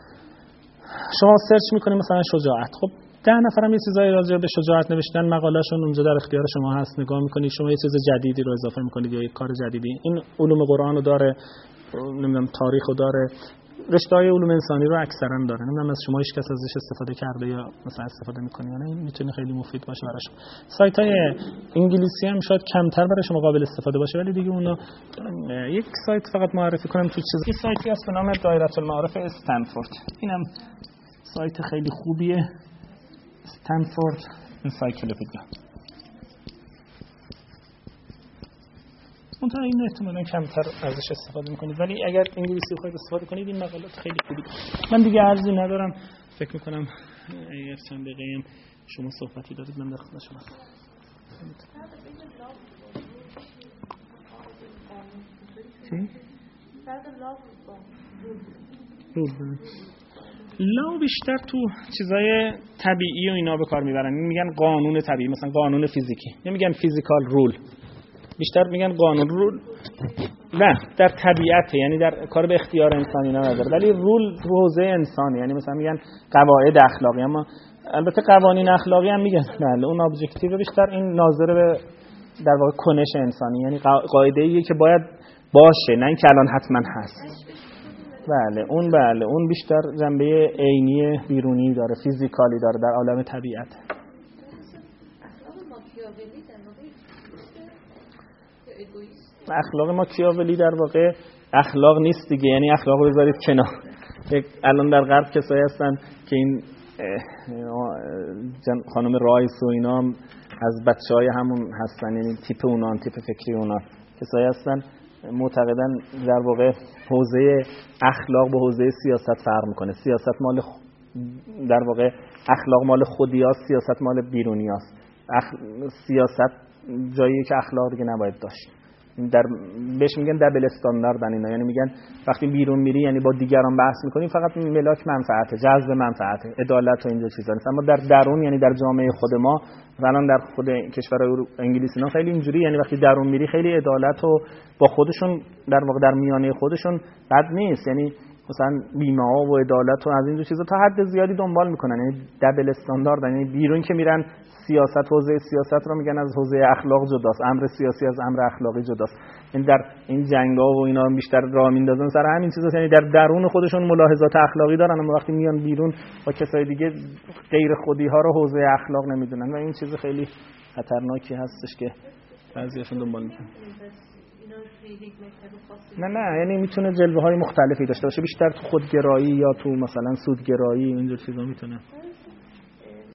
شما سرچ میکنید مثلا شجاعت، خب 10 نفر هم یه چیزایی راجع به شجاعت نوشتن، مقاله‌شون اونجا در اختیار شما هست، نگاه میکنید، شما یه چیز جدیدی رو اضافه میکنید یا یه کار جدیدی. این علوم قرآن رو داره، نمیدونم تاریخ رو داره، رشته‌های علوم انسانی رو اکثرا داره. نمیدونم از شما هیچ کس ازش استفاده کرده یا مثلا استفاده میکنه یا نه. این میتونه خیلی مفید باشه برای شما. سایت‌های انگلیسی هم شاید کمتر برای شما قابل استفاده باشه، ولی دیگه اونا یک سایت فقط معرفی کنم تو چیز. یه سایتی هست به نام دایره المعارف استنفورد. اینم سایت خیلی خوبیه، استنفورد انسایکلوپدیا. منتها این احتمالاً کمتر ازش استفاده میکنید، ولی اگر انگلیسی بخواید استفاده کنید این مقالات خیلی خوبه. من دیگه عرضی ندارم، فکر میکنم اگر چند دقیقه هم شما صحبتی دارید من در خدمت شما هستم. چی؟ لا بیشتر تو چیزای طبیعی و اینا به کار میبرن، میگن قانون طبیعی، مثلا قانون فیزیکی، نمیگن فیزیکال رول، بیشتر میگن قانون رول. نه در طبیعت، یعنی در کار به اختیار انسانی نداره، ولی رول حوزه انسانی، یعنی مثلا میگن قواعد اخلاقی، اما البته قوانین اخلاقی هم میگن بله اون ابجکتیو، بیشتر این ناظر به در واقع کنش انسانی، یعنی قاعده‌ایه که باید باشه، نه اینکه الان حتما هست. بله اون بیشتر جنبه عینی بیرونی داره، فیزیکالی داره در عالم طبیعت. اخلاق ماکیاولی در واقع اخلاق نیست دیگه، یعنی اخلاق رو بذارید کنار. الان در غرب کسایی هستن که این خانم رایس و اینا هم از بچهای همون هستن، یعنی تیپ اونان، تیپ فکری اونان کسایی هستن معتقدن در واقع حوزه اخلاق با حوزه سیاست فرق میکنه. سیاست مال در واقع اخلاق مال خودیاست، سیاست مال بیرونیاست. سیاست جایی که اخلاق دیگه نباید داشت. بهش میگن دبل استانداردن اینا، یعنی میگن وقتی بیرون میری یعنی با دیگران بحث میکنی فقط ملاک منفعته، جذب منفعته، عدالت و اینجا چیزا نیست. اما در درون، یعنی در جامعه خود ما الان در خود کشور انگلیسی اینا خیلی اینجوری، یعنی وقتی درون میری خیلی عدالت و با خودشون در واقع در میانه خودشون بد نیست، یعنی مثلا بیمه ها و عدالت و از این چیزا تا حد زیادی دنبال میکنن، یعنی دبل استاندارد، یعنی بیرون که میرن سیاست، حوزه سیاست رو میگن از حوزه اخلاق جداست، امر سیاسی از امر اخلاقی جداست. این در این جنگا و اینا بیشتر راه میندازن سر همین چیزاست، یعنی در درون خودشون ملاحظات اخلاقی دارن اما وقتی میان بیرون با کسای دیگه غیر خودی ها رو حوزه اخلاق نمیدونن و این چیز خیلی خطرناکی هستش که بعضیاشون دنبال میکنن. نه یعنی میتونه جلوه های مختلفی داشته باشه، بیشتر تو خودگرایی یا تو مثلا سودگرایی اینجور چیزا میتونه.